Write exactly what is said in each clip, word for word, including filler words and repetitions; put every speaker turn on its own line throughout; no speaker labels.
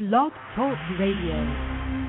Blog Talk Radio.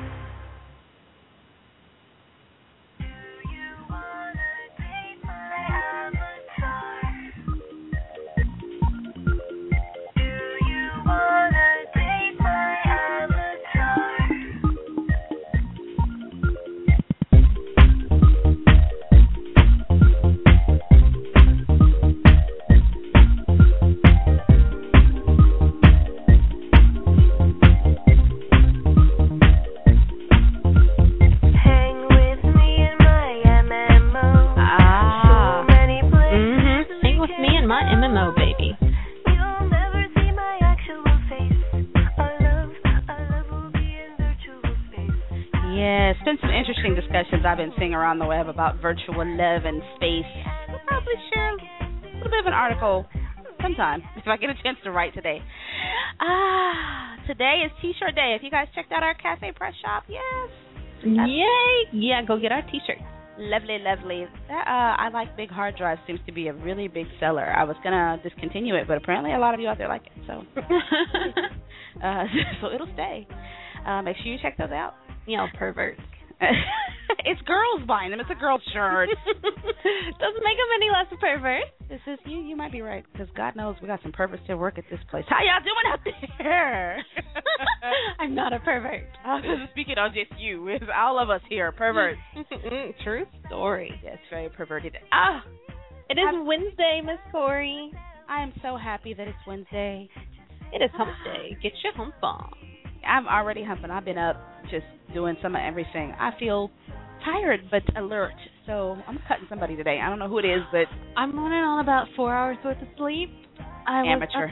I've been seeing around the web about virtual love and space. I'll probably share a little bit of an article sometime if I get a chance to write today. Ah, today is T-shirt day. If you guys checked out our Cafe Press shop, yes.
Yay! Yeah, go get our T-shirts.
Lovely, lovely. That, uh, I like big hard drives. Seems to be a really big seller. I was gonna discontinue it, but apparently a lot of you out there like it. So, uh, so it'll stay. Uh, make sure you check those out.
You know, perverts.
It's girls buying them. It's a girl shirt.
Doesn't make them any less a pervert.
This is you. You might be right because God knows we got some perverts that work at this place. How y'all doing out there?
I'm not a pervert.
I was speaking on just you. It's all of us here, perverts.
True story.
Yes, very perverted. Ah,
it is I'm, Wednesday, Miss Corey.
I am so happy that it's Wednesday.
It is hump day. Get your hump on.
I'm already humping. I've been up just doing some of everything. I feel tired but alert, so I'm cutting somebody today. I don't know who it is, but
I'm running on about four hours worth of sleep.
I Amateur.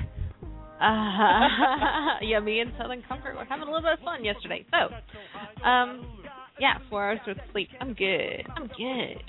Uh, yeah, me and Southern Comfort were having a little bit of fun yesterday. So, um, yeah, four hours worth of sleep. I'm good. I'm good.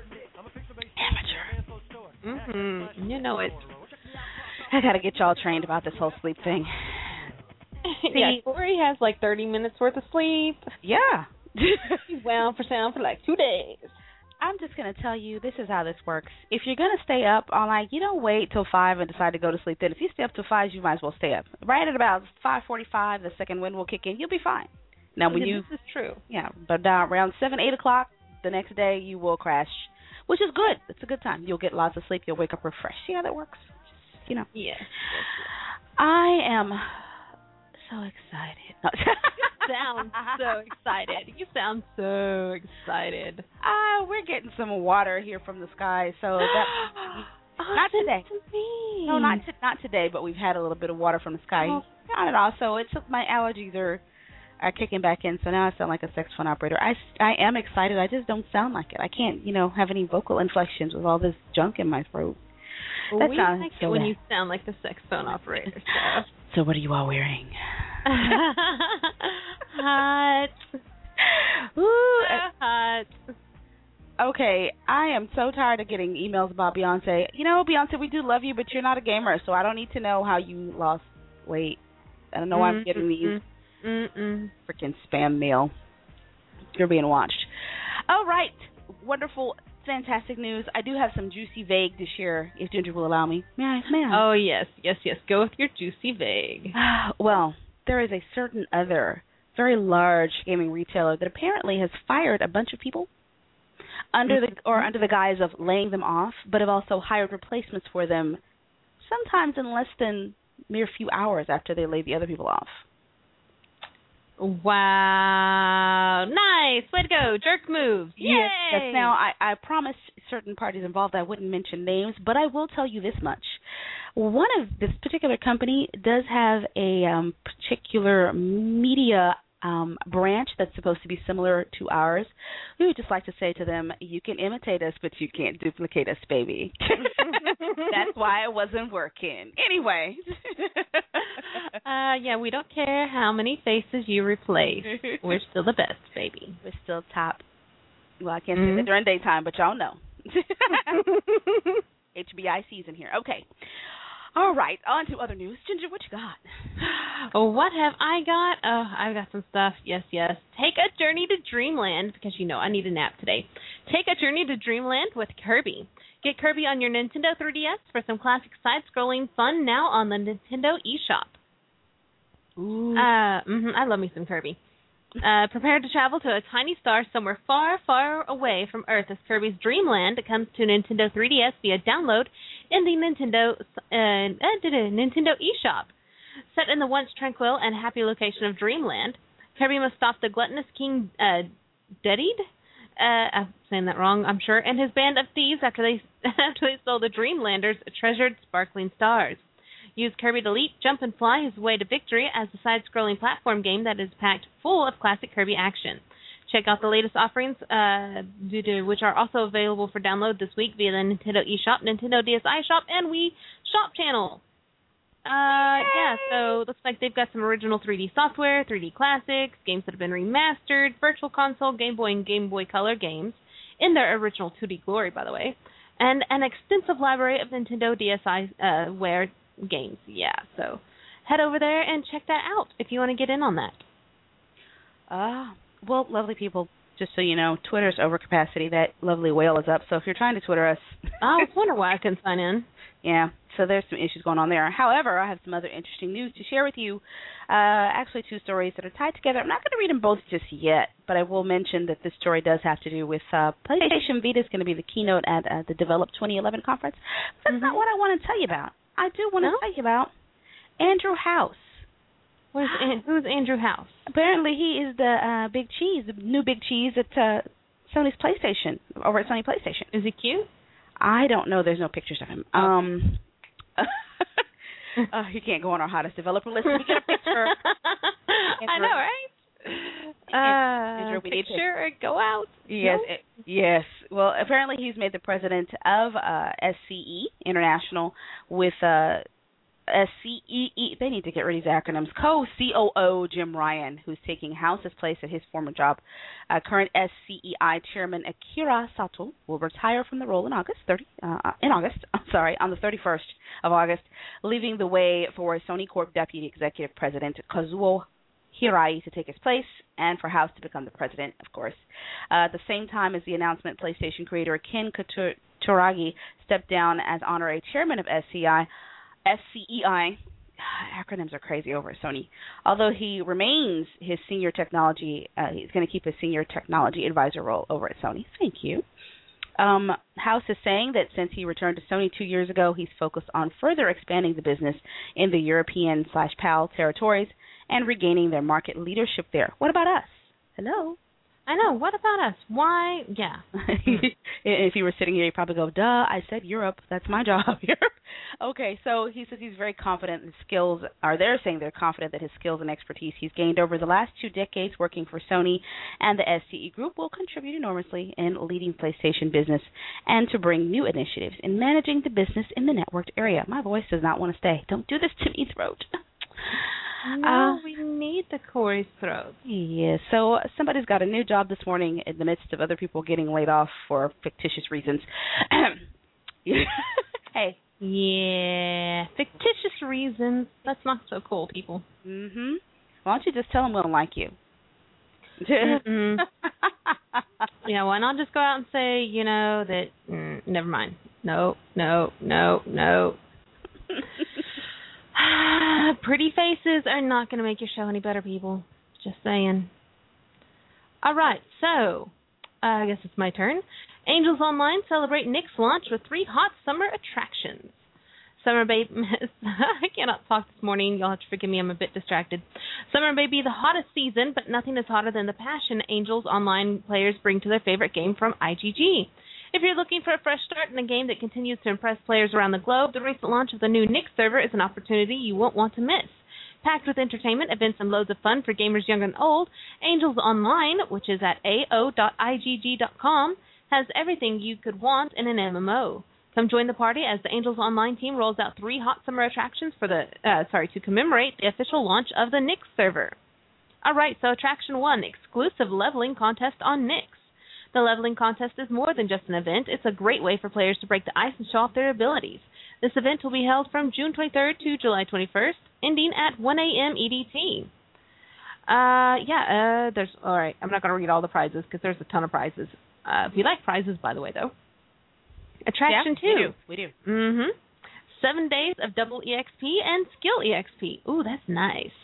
Amateur.
Mm-hmm. You know it.
I gotta get y'all trained about this whole sleep thing.
See, yeah, Corey has like thirty minutes worth of sleep.
Yeah.
He's wound for sound for like two days.
I'm just going to tell you, this is how this works. If you're going to stay up all night, you don't wait till five and decide to go to sleep then. If you stay up till five, you might as well stay up. Right at about five forty-five, the second wind will kick in. You'll be fine. Now, when
yeah,
you...
This is true.
Yeah, but uh, around seven, eight o'clock the next day, you will crash, which is good. It's a good time. You'll get lots of sleep. You'll wake up refreshed. See how that works? Just, you know.
Yes.
I am... so excited. No.
You sound so excited. You sound so excited.
Ah, uh, we're getting some water here from the sky, so that
oh,
not today.
To me.
No, not to, not today, but we've had a little bit of water from the sky.
Oh.
Not at all. So it's my allergies are are kicking back in. So now I sound like a saxophone operator. I, I am excited. I just don't sound like it. I can't, you know, have any vocal inflections with all this junk in my throat.
Well,
that
we
sounds
like
so
it when
bad.
you sound like the saxophone operator. So.
So what are you all wearing?
Hot.
Ooh,
hot.
Okay, I am so tired of getting emails about Beyonce. You know, Beyonce, we do love you, but you're not a gamer, so I don't need to know how you lost weight. I don't know why I'm getting these
Mm-mm.
freaking spam mail. You're being watched. All right, wonderful. Fantastic news. I do have some juicy vague to share, if Ginger will allow me. May I? May I?
Oh, yes, yes, yes. Go with your juicy vague.
Well, there is a certain other very large gaming retailer that apparently has fired a bunch of people under the or under the guise of laying them off, but have also hired replacements for them, sometimes in less than mere few hours after they laid the other people off.
Wow. Nice. Way to go. Jerk moves. Yay.
Yes, yes. Now, I, I promised certain parties involved I wouldn't mention names, but I will tell you this much. One of this particular company does have a um, particular media um, branch that's supposed to be similar to ours. We would just like to say to them, you can imitate us, but you can't duplicate us, baby. That's why it wasn't working. Anyway.
uh, yeah, we don't care how many faces you replace. We're still the best, baby.
We're still top. Well, I can't mm-hmm. say that during daytime, but y'all know. H B I season here. Okay. All right, on to other news. Ginger, what you got?
Oh, what have I got? Oh, I've got some stuff. Yes, yes. Take a journey to Dreamland, because you know I need a nap today. Take a journey to Dreamland with Kirby. Get Kirby on your Nintendo three D S for some classic side-scrolling fun now on the Nintendo eShop.
Ooh.
Uh, mm-hmm, I love me some Kirby. Uh, prepare to travel to a tiny star somewhere far, far away from Earth as Kirby's Dream Land comes to Nintendo three D S via download in the Nintendo uh, uh, Nintendo eShop. Set in the once tranquil and happy location of Dreamland, Kirby must stop the gluttonous King uh, Dedede, uh, I'm saying that wrong, I'm sure, and his band of thieves after they after they stole the Dreamlanders' treasured sparkling stars. Use Kirby to leap, jump, and fly his way to victory as a side-scrolling platform game that is packed full of classic Kirby action. Check out the latest offerings, uh, which are also available for download this week via the Nintendo eShop, Nintendo D S i Shop, and Wii Shop channel. Uh, yeah, so it looks like they've got some original three D software, three D classics, games that have been remastered, Virtual Console, Game Boy, and Game Boy Color games, in their original two D glory, by the way, and an extensive library of Nintendo D S i-ware uh, games. Yeah, so head over there and check that out if you want to get in on that.
Ah, uh, well, lovely people, just so you know, Twitter's over capacity. That lovely whale is up, so if you're trying to Twitter us...
I was wondering why I couldn't sign in.
Yeah, so there's some issues going on there. However, I have some other interesting news to share with you. Uh, actually, two stories that are tied together. I'm not going to read them both just yet, but I will mention that this story does have to do with uh, PlayStation Vita is going to be the keynote at uh, the Develop twenty eleven conference. That's mm-hmm. not what I want to tell you about. I do want to no? tell you about Andrew House.
Where's An- who's Andrew House?
Apparently, he is the uh, big cheese, the new big cheese at uh, Sony's PlayStation, over at Sony PlayStation.
Is he cute?
I don't know. There's no pictures of him.
Okay.
Um, uh, you can't go on our hottest developer list. We get a picture.
I know, right? Uh, Andrew, we picture need or go out.
Yes,
no?
it, yes. Well, apparently he's made the president of uh, S C E International with uh, S C E E. They need to get rid of these acronyms. Co-C O O Jim Ryan, who's taking House's place at his former job. Uh, current S C E I chairman Akira Sato will retire from the role in August thirty. Uh, in August, I'm sorry, on the thirty-first of August, leaving the way for Sony Corp Deputy Executive President Kazuo Hirai to take his place, and for House to become the president, of course. Uh, at the same time as the announcement, PlayStation creator Ken Kutaragi stepped down as honorary chairman of S C I. S C E I, acronyms are crazy over at Sony. Although he remains his senior technology, uh, he's going to keep his senior technology advisor role over at Sony. Thank you. Um, House is saying that since he returned to Sony two years ago, he's focused on further expanding the business in the European slash PAL territories and regaining their market leadership there. What about us? Hello?
I know. What about us? Why? Yeah.
If you were sitting here, you'd probably go, duh, I said Europe. That's my job, Europe. Okay, so he says he's very confident in skills, or they're saying they're confident that his skills and expertise he's gained over the last two decades working for Sony and the S C E Group will contribute enormously in leading PlayStation business and to bring new initiatives in managing the business in the networked area. My voice does not want to stay. Don't do this to me, throat.
No, uh, we need the Corey throat.
Yes. Yeah, so uh, somebody's got a new job this morning in the midst of other people getting laid off for fictitious reasons. Hey.
Yeah. Fictitious reasons. That's not so cool, people.
Mm-hmm. Why don't you just tell them we don't like you?
Mm-hmm. Yeah, why not just go out and say, you know, that, mm, never mind. No, no, no, no. Pretty faces are not going to make your show any better, people. Just saying. All right, so uh, I guess it's my turn. Angels Online celebrate Nick's launch with three hot summer attractions. Summer Baby, I cannot talk this morning. You'll have to forgive me. I'm a bit distracted. Summer may be the hottest season, but nothing is hotter than the passion Angels Online players bring to their favorite game from I G G. If you're looking for a fresh start in a game that continues to impress players around the globe, the recent launch of the new Nick server is an opportunity you won't want to miss. Packed with entertainment, events, and loads of fun for gamers young and old, Angels Online, which is at a o dot i g g dot com, has everything you could want in an M M O. Come join the party as the Angels Online team rolls out three hot summer attractions for the uh, sorry to commemorate the official launch of the Nyx server. All right, so attraction one, exclusive leveling contest on Nyx. The leveling contest is more than just an event. It's a great way for players to break the ice and show off their abilities. This event will be held from June twenty-third to July twenty-first, ending at one a.m. E D T. Uh, yeah, uh, there's, all right, I'm not going to read all the prizes because there's a ton of prizes. Uh, if you like prizes, by the way, though. Attraction
yeah,
two.
We do. We do.
Mm-hmm. Seven days of double E X P and skill E X P. Ooh, that's nice.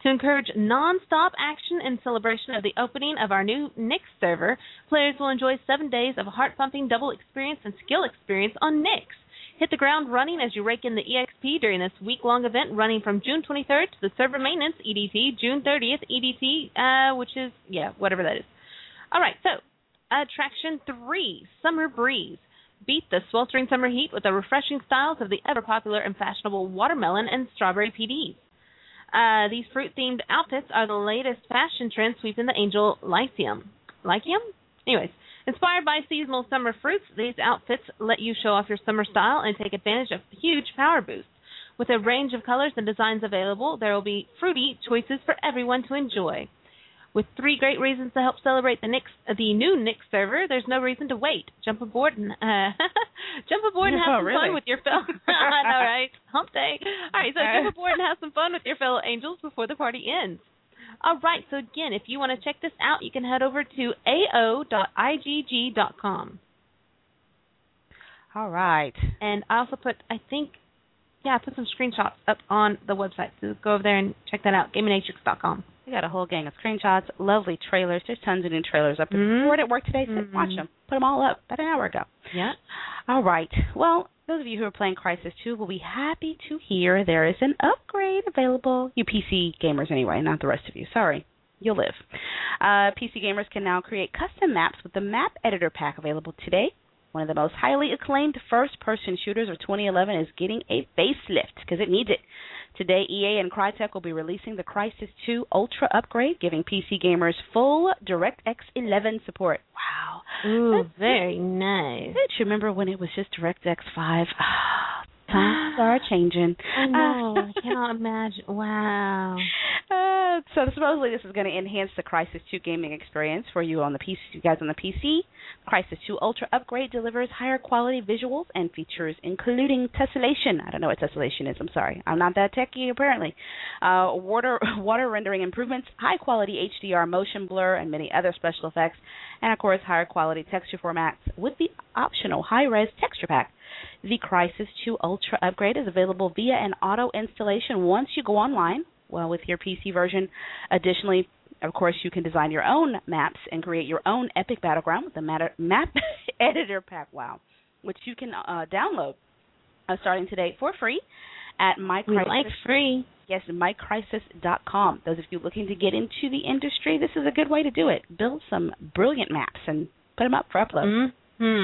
To encourage non-stop action in celebration of the opening of our new Nyx server, players will enjoy seven days of heart-pumping double experience and skill experience on Nyx. Hit the ground running as you rake in the E X P during this week-long event running from June twenty-third to the server maintenance, E D T, June thirtieth, E D T, uh, which is, yeah, whatever that is. All right, so, Attraction three, Summer Breeze. Beat the sweltering summer heat with the refreshing styles of the ever-popular and fashionable watermelon and strawberry P Ds. Uh, these fruit-themed outfits are the latest fashion trend sweeping the Angel Lyceum. Lyceum? Anyways. Inspired by seasonal summer fruits, these outfits let you show off your summer style and take advantage of huge power boosts. With a range of colors and designs available, there will be fruity choices for everyone to enjoy. With three great reasons to help celebrate the Nyx, the new Nyx server, there's no reason to wait. Jump aboard and uh, jump aboard and have
Oh,
some
really?
fun with your fellow. I know, right? Hump day. All right, so jump aboard and have some fun with your fellow angels before the party ends. All right, so again, if you want to check this out, you can head over to A O dot I G G dot com.
All right.
And I also put, I think, yeah, I put some screenshots up on the website, so go over there and check that out, Gaminatrix dot com.
We got a whole gang of screenshots, lovely trailers. There's tons of new trailers up.
Mm-hmm.
Bored at work today, so
Mm-hmm.
watch them. Put them all up about an hour ago.
Yeah.
All right. Well, those of you who are playing Crysis two will be happy to hear there is an upgrade available. You P C gamers anyway, not the rest of you. Sorry. You'll live. Uh, P C gamers can now create custom maps with the Map Editor Pack available today. One of the most highly acclaimed first-person shooters of twenty eleven is getting a facelift because it needs it. Today, E A and Crytek will be releasing the Crysis two Ultra upgrade, giving P C gamers full DirectX eleven support. Wow.
Ooh,
That's
very nice.
Don't you remember when it was just DirectX five? Times are changing.
I know. I cannot imagine. Wow.
Uh, so supposedly this is going to enhance the Crysis two gaming experience for you on the P C, you guys on the P C. Crysis two Ultra upgrade delivers higher quality visuals and features, including tessellation. I don't know what tessellation is. I'm sorry. I'm not that techy apparently. Uh, water water rendering improvements, high quality H D R motion blur, and many other special effects, and of course higher quality texture formats with the optional high-res texture pack. The Crysis two Ultra upgrade is available via an auto installation once you go online. Well, with your P C version. Additionally, of course, you can design your own maps and create your own epic battleground with the matter, Map Editor Pack, wow, which you can uh, download uh, starting today for free at My
We
Crysis.
like free.
Yes, my crysis dot com. Those of you looking to get into the industry, this is a good way to do it. Build some brilliant maps and put them up for upload.
Mm-hmm.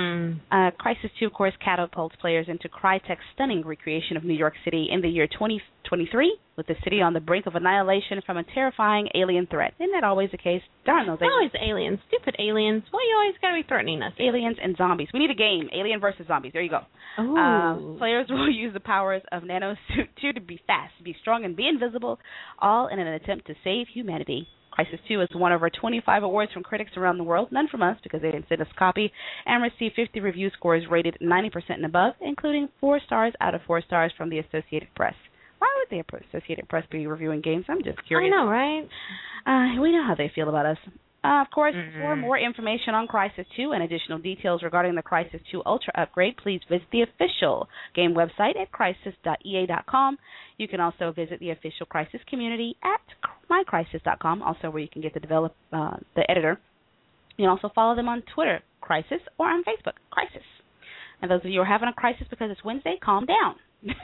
Uh, Crysis two, of course, catapults players into Crytek's stunning recreation of New York City in the year twenty twenty-three, with the city on the brink of annihilation from a terrifying alien threat. Isn't that always the case? Darn those aliens.
Always aliens. Stupid aliens. Why you always got to be threatening us?
Aliens and zombies. We need a game. Alien versus zombies. There you go.
Ooh.
Uh, players will use the powers of Nanosuit two to be fast, be strong, and be invisible, all in an attempt to save humanity. Crysis two has won over twenty-five awards from critics around the world, none from us because they didn't send us a copy, and received fifty review scores rated ninety percent and above, including four stars out of four stars from the Associated Press. Why would the Associated Press be reviewing games? I'm just curious.
I know, right?
Uh, we know how they feel about us. Uh, of course,
Mm-hmm.
for more information on Crysis two and additional details regarding the Crysis two Ultra upgrade, please visit the official game website at crysis dot E A dot com. You can also visit the official Crysis community at my crysis dot com, also where you can get the develop uh, the editor. You can also follow them on Twitter, Crysis, or on Facebook, Crysis. And those of you who are having a crisis because it's Wednesday, calm down.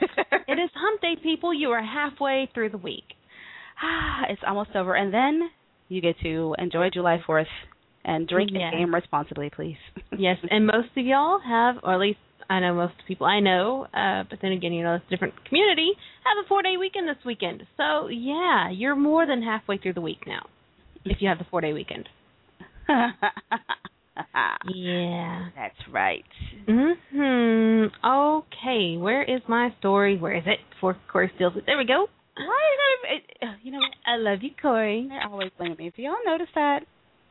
It is hump day, people. You are halfway through the week.
It's almost over. And then you get to enjoy July fourth and drink
Yes.
and game responsibly, please.
Yes, and most of y'all have, or at least I know most people I know, uh, but then again, you know, it's a different community, have a four-day weekend this weekend. So, yeah, you're more than halfway through the week now if you have the four-day weekend. Yeah.
That's right.
Mm-hmm. Okay, where is my story? Where is it? Before Corey steals it. There we go.
Why are you gonna? You know,
I love you, Corey.
they always blame me. Do y'all notice that?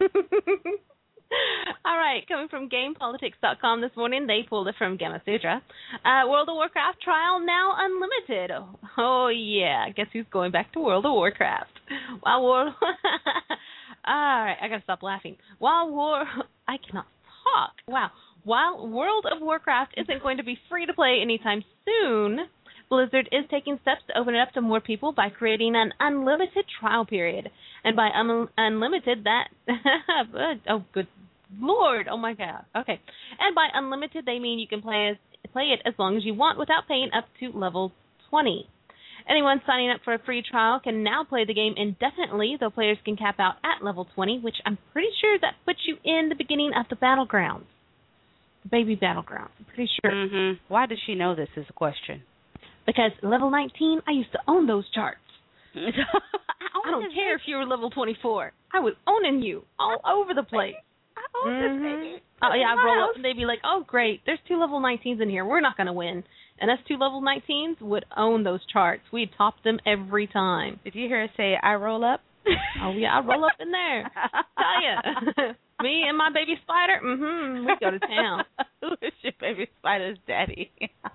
All right, coming from Game Politics dot com this morning, they pulled it from Gamma Sutra. Uh, World of Warcraft trial now unlimited. Oh, oh yeah, guess who's going back to World of Warcraft? While World, all right, I gotta stop laughing. While War, I cannot talk. Wow. While World of Warcraft isn't going to be free to play anytime soon, Blizzard is taking steps to open it up to more people by creating an unlimited trial period. And by un- unlimited, that... oh, good Lord. Oh, my God. Okay. And by unlimited, they mean you can play as, play it as long as you want without paying up to level twenty. Anyone signing up for a free trial can now play the game indefinitely, though players can cap out at level twenty, which I'm pretty sure that puts you in the beginning of the Battlegrounds. The baby Battlegrounds. I'm pretty sure.
Mm-hmm. Why does she know this is a question?
Because level nineteen, I used to own those charts.
I,
I don't care if you were level twenty-four. I was owning you all over the place.
I own mm-hmm. this baby.
Oh, yeah, I'd roll up and they'd be like, oh, great, there's two level nineteens in here. We're not going to win. And us two level nineteens would own those charts. We'd top them every time.
Did you hear us say, I roll up?
Oh, yeah, I roll up in there. Tell ya. Me and my baby spider, mm-hmm, we go to town.
Who is your baby spider's daddy?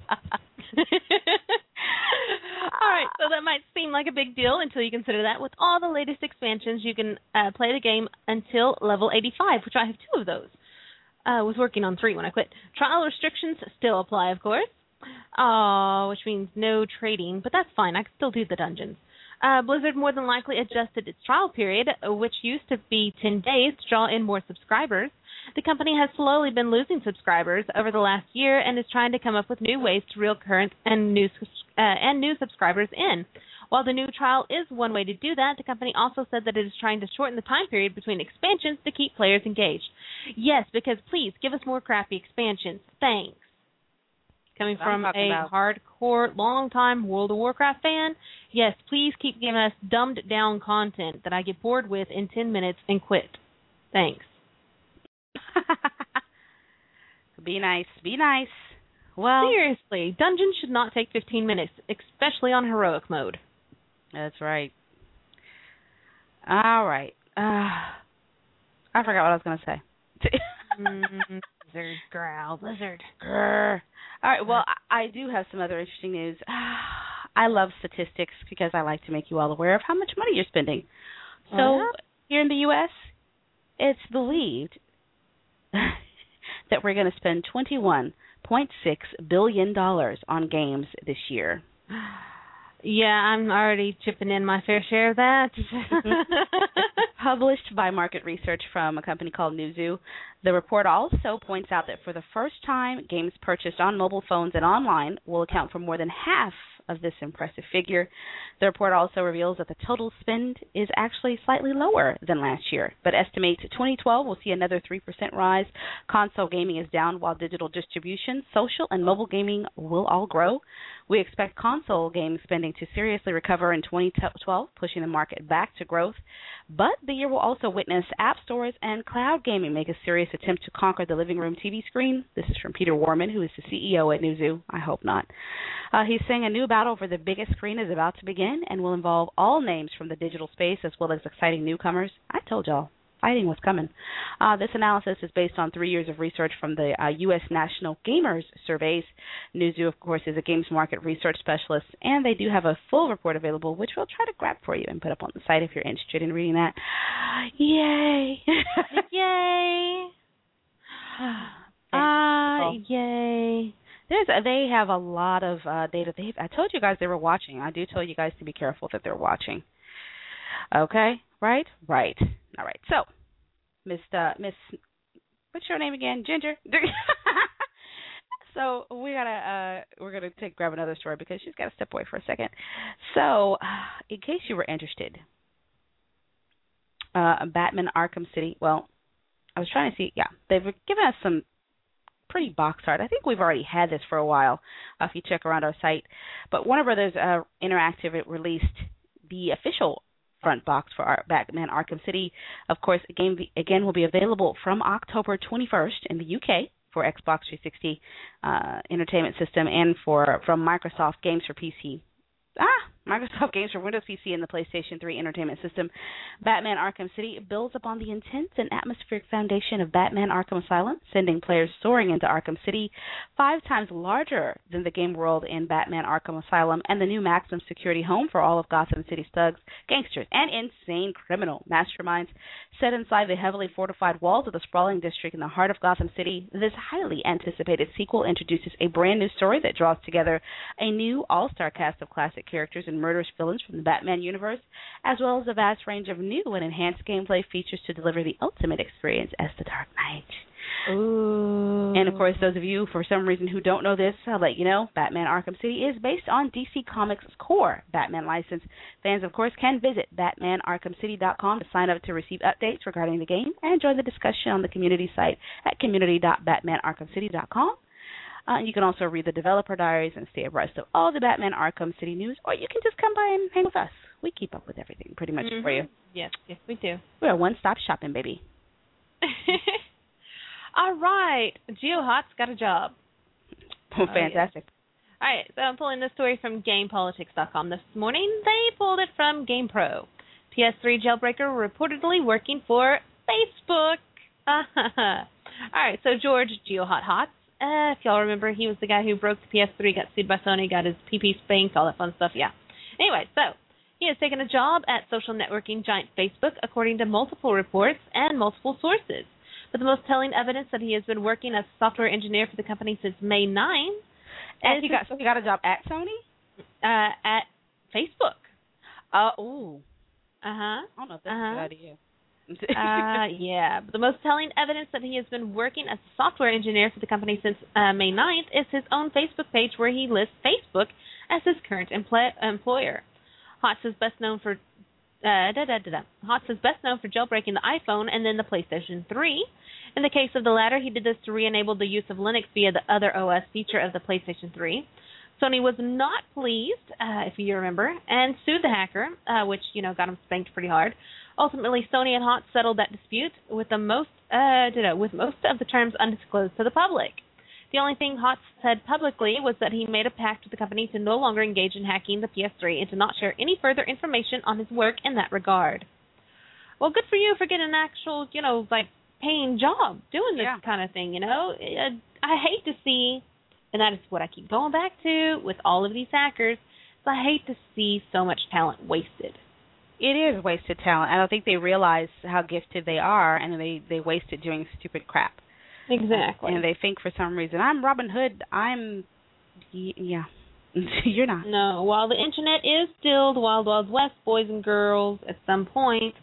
All right, so that might seem like a big deal until you consider that with all the latest expansions, you can uh, play the game until level eighty-five, which I have two of those. I uh, was working on three when I quit. Trial restrictions still apply, of course. Oh, which means no trading, but that's fine. I can still do the dungeons. Uh, Blizzard more than likely adjusted its trial period, which used to be ten days, to draw in more subscribers. The company has slowly been losing subscribers over the last year and is trying to come up with new ways to reel current and new uh, and new subscribers in. While the new trial is one way to do that, the company also said that it is trying to shorten the time period between expansions to keep players engaged. Yes, because please give us more crappy expansions. Thanks. Coming from a
about.
hardcore, long-time World of Warcraft fan, yes, please keep giving us dumbed-down content that I get bored with in ten minutes and quit. Thanks.
Be nice. Be nice. Well,
seriously, dungeons should not take fifteen minutes, especially on heroic mode.
That's right. All right. Uh, I forgot what I was going to say.
mm, lizard, growl, lizard.
Grr. All right, well, I do have some other interesting news. I love statistics because I like to make you all aware of how much money you're spending. So uh-huh. Here in the U S, it's believed that we're going to spend twenty-one point six billion dollars on games this year.
Yeah, I'm already chipping in my fair share of that.
Published by market research from a company called Newzoo. The report also points out that for the first time, games purchased on mobile phones and online will account for more than half of this impressive figure. The report also reveals that the total spend is actually slightly lower than last year, but estimates twenty twelve will see another three percent rise. Console gaming is down while digital distribution, social, and mobile gaming will all grow. We expect console game spending to seriously recover in twenty twelve, pushing the market back to growth. But the year will also witness app stores and cloud gaming make a serious attempt to conquer the living room T V screen. This is from Peter Warman, who is the C E O at Newzoo. I hope not. Uh, he's saying a new battle for the biggest screen is about to begin and will involve all names from the digital space as well as exciting newcomers. I told y'all. Fighting was coming. Uh, this analysis is based on three years of research from the uh, U S National Gamers Surveys. Newzoo, of course, is a games market research specialist, and they do have a full report available, which we'll try to grab for you and put up on the site if you're interested in reading that. Yay!
Yay! Ah, uh, yay!
There's a, they have a lot of uh, data. They I told you guys they were watching. I do tell you guys to be careful that they're watching. Okay, right, right. All right. So, Miss uh, Miss, what's your name again? Ginger. So we gotta uh, we're gonna take grab another story because she's got to step away for a second. So, in case you were interested, uh, Batman Arkham City. Well, I was trying to see. Yeah, they've given us some pretty box art. I think we've already had this for a while. Uh, if you check around our site, but Warner Brothers uh, Interactive it released the official front box for our Batman Arkham City. Of course, the game again will be available from October twenty-first in the U K for Xbox three sixty uh, Entertainment System and for from Microsoft Games for P C. Ah, Microsoft games for Windows P C and the PlayStation three Entertainment System. Batman Arkham City builds upon the intense and atmospheric foundation of Batman Arkham Asylum, sending players soaring into Arkham City, five times larger than the game world in Batman Arkham Asylum, and the new maximum security home for all of Gotham City's thugs, gangsters, and insane criminal masterminds. Set inside the heavily fortified walls of the sprawling district in the heart of Gotham City, this highly anticipated sequel introduces a brand new story that draws together a new all-star cast of classic characters and murderous villains from the Batman universe, as well as a vast range of new and enhanced gameplay features to deliver the ultimate experience as the Dark Knight.
Ooh.
And, of course, those of you, for some reason, who don't know this, I'll let you know, Batman Arkham City is based on D C Comics' core Batman license. Fans, of course, can visit batman arkham city dot com to sign up to receive updates regarding the game and join the discussion on the community site at community dot batman arkham city dot com. Uh, you can also read the developer diaries and stay abreast of all the Batman Arkham City news, or you can just come by and hang with us. We keep up with everything pretty much
mm-hmm.
for you.
Yes, yes, we do.
We're a one-stop shopping, baby.
All right. GeoHot's got a job.
Oh, fantastic.
Yeah. All right, so I'm pulling this story from game politics dot com this morning. They pulled it from GamePro. P S three jailbreaker reportedly working for Facebook. All right, so George GeoHot Hotz, uh, if y'all remember, he was the guy who broke the P S three, got sued by Sony, got his P P spanked, all that fun stuff, yeah. Anyway, so he has taken a job at social networking giant Facebook, according to multiple reports and multiple sources. But the most telling evidence that he has been working as a software engineer for the company since May ninth.
And he got so he got a job at Sony?
Uh, at Facebook.
Uh, ooh.
Uh-huh.
I don't know if that's
uh-huh.
a good idea.
uh, yeah. But the most telling evidence that he has been working as a software engineer for the company since uh, May ninth is his own Facebook page where he lists Facebook as his current empl- employer. Hotz is best known for uh, da, da, da, da. Hotz is best known for jailbreaking the iPhone and then the PlayStation three. In the case of the latter, he did this to re-enable the use of Linux via the other O S feature of the PlayStation three. Sony was not pleased, uh, if you remember, and sued the hacker, uh, which, you know, got him spanked pretty hard. Ultimately, Sony and Hotz settled that dispute with the most, uh, with most of the terms undisclosed to the public. The only thing Hotz said publicly was that he made a pact with the company to no longer engage in hacking the P S three and to not share any further information on his work in that regard. Well, good for you for getting an actual, you know, like, paying job doing this
yeah.
kind of thing, you know. I hate to see, and that is what I keep going back to with all of these hackers, is I hate to see so much talent wasted.
It is wasted talent. I don't think they realize how gifted they are, and they, they waste it doing stupid crap.
Exactly.
And they think for some reason, I'm Robin Hood, I'm, yeah, you're not.
No, while the internet is still the Wild Wild West, boys and girls, at some point,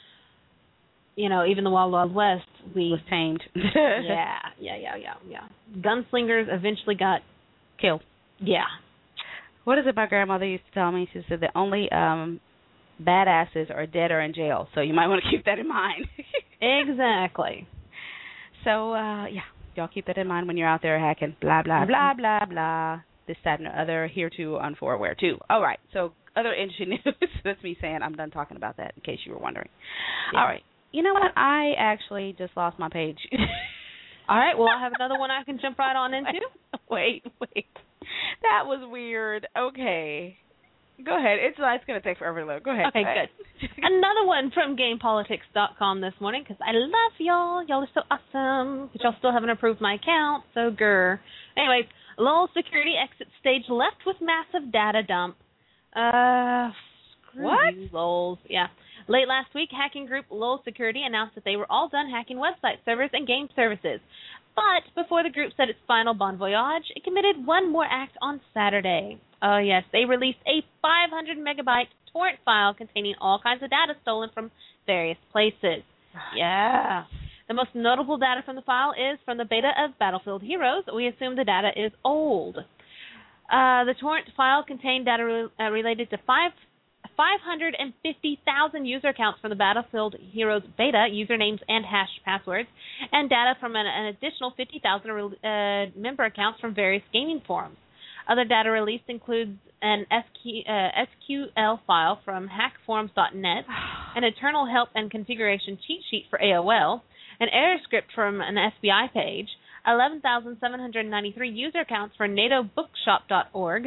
you know, even the Wild Wild West, we
was tamed.
yeah, yeah, yeah, yeah, yeah. Gunslingers eventually got
killed.
Yeah.
What is it my grandmother used to tell me? She said the only um, badasses are dead or in jail, so you might want to keep that in mind.
Exactly.
So, uh, yeah, y'all keep that in mind when you're out there hacking. Blah, blah, blah, blah, blah. This, that, and the other, here to, on forware, too. All right, so other interesting news. That's me saying I'm done talking about that, in case you were wondering. Yeah. All right. You know what? I actually just lost my page.
All right. Well, I have another one I can jump right on into.
Wait, wait. That was weird. Okay. Go ahead. It's, it's going to take forever to load. Go ahead.
Okay,
Go ahead.
good. Another one from game politics dot com this morning because I love y'all. Y'all are so awesome. But y'all still haven't approved my account, so grr. Anyways, Lowell Security exit stage left with massive data dump. Uh, screw
what?
you, Lowell's. Yeah. Late last week, hacking group Lowell Security announced that they were all done hacking website servers and game services. But before the group said its final bon voyage, it committed one more act on Saturday. Oh, yes, they released a five hundred megabyte torrent file containing all kinds of data stolen from various places. Yeah. The most notable data from the file is from the beta of Battlefield Heroes. We assume the data is old. Uh, the torrent file contained data re- uh, related to five. five hundred fifty thousand user accounts from the Battlefield Heroes beta, usernames and hashed passwords, and data from an, an additional fifty thousand uh, member accounts from various gaming forums. Other data released includes an S Q, uh, S Q L file from hack forums dot net, an internal help and configuration cheat sheet for A O L, an error script from an S B I page, eleven thousand seven hundred ninety-three user accounts for nato bookshop dot org,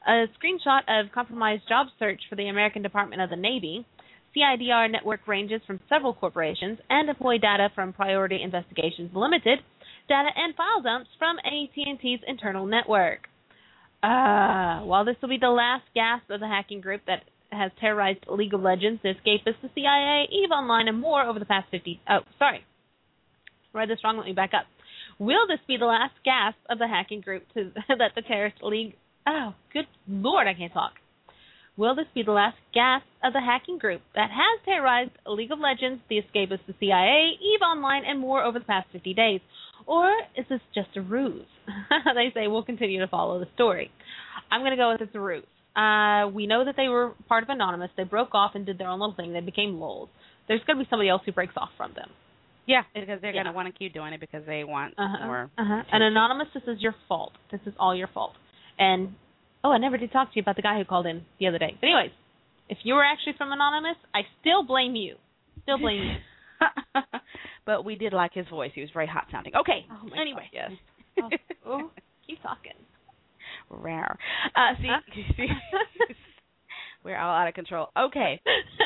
A screenshot of compromised job search for the American Department of the Navy. C I D R network ranges from several corporations and employ data from Priority Investigations Limited, data and file dumps from A T and T's internal network. Uh, while this will be the last gasp of the hacking group that has terrorized League of Legends, the Escapists, the C I A, EVE Online, and more over the past fifty... Oh, sorry. Read this wrong. Let me back up. Will this be the last gasp of the hacking group to that the terrorist league... Oh, good Lord, I can't talk. Will this be the last gasp of the hacking group that has terrorized League of Legends, the Escapists, the C I A, EVE Online, and more over the past fifty days? Or is this just a ruse? They say we'll continue to follow the story. I'm going to go with it's a ruse. Uh, we know that they were part of Anonymous. They broke off and did their own little thing. They became lols. There's going to be somebody else who breaks off from them.
Yeah, because they're
Yeah.
going to want to keep doing it because they want
Uh-huh.
more.
Uh-huh. And Anonymous, this is your fault. This is all your fault. And, oh, I never did talk to you about the guy who called in the other day. But anyways, if you were actually from Anonymous, I still blame you. Still blame you.
But we did like his voice. He was very hot sounding. Okay.
Oh my
anyway.
God, yes. oh, oh, keep talking.
Rare. Uh, see,
Huh?
see we're all out of control. Okay.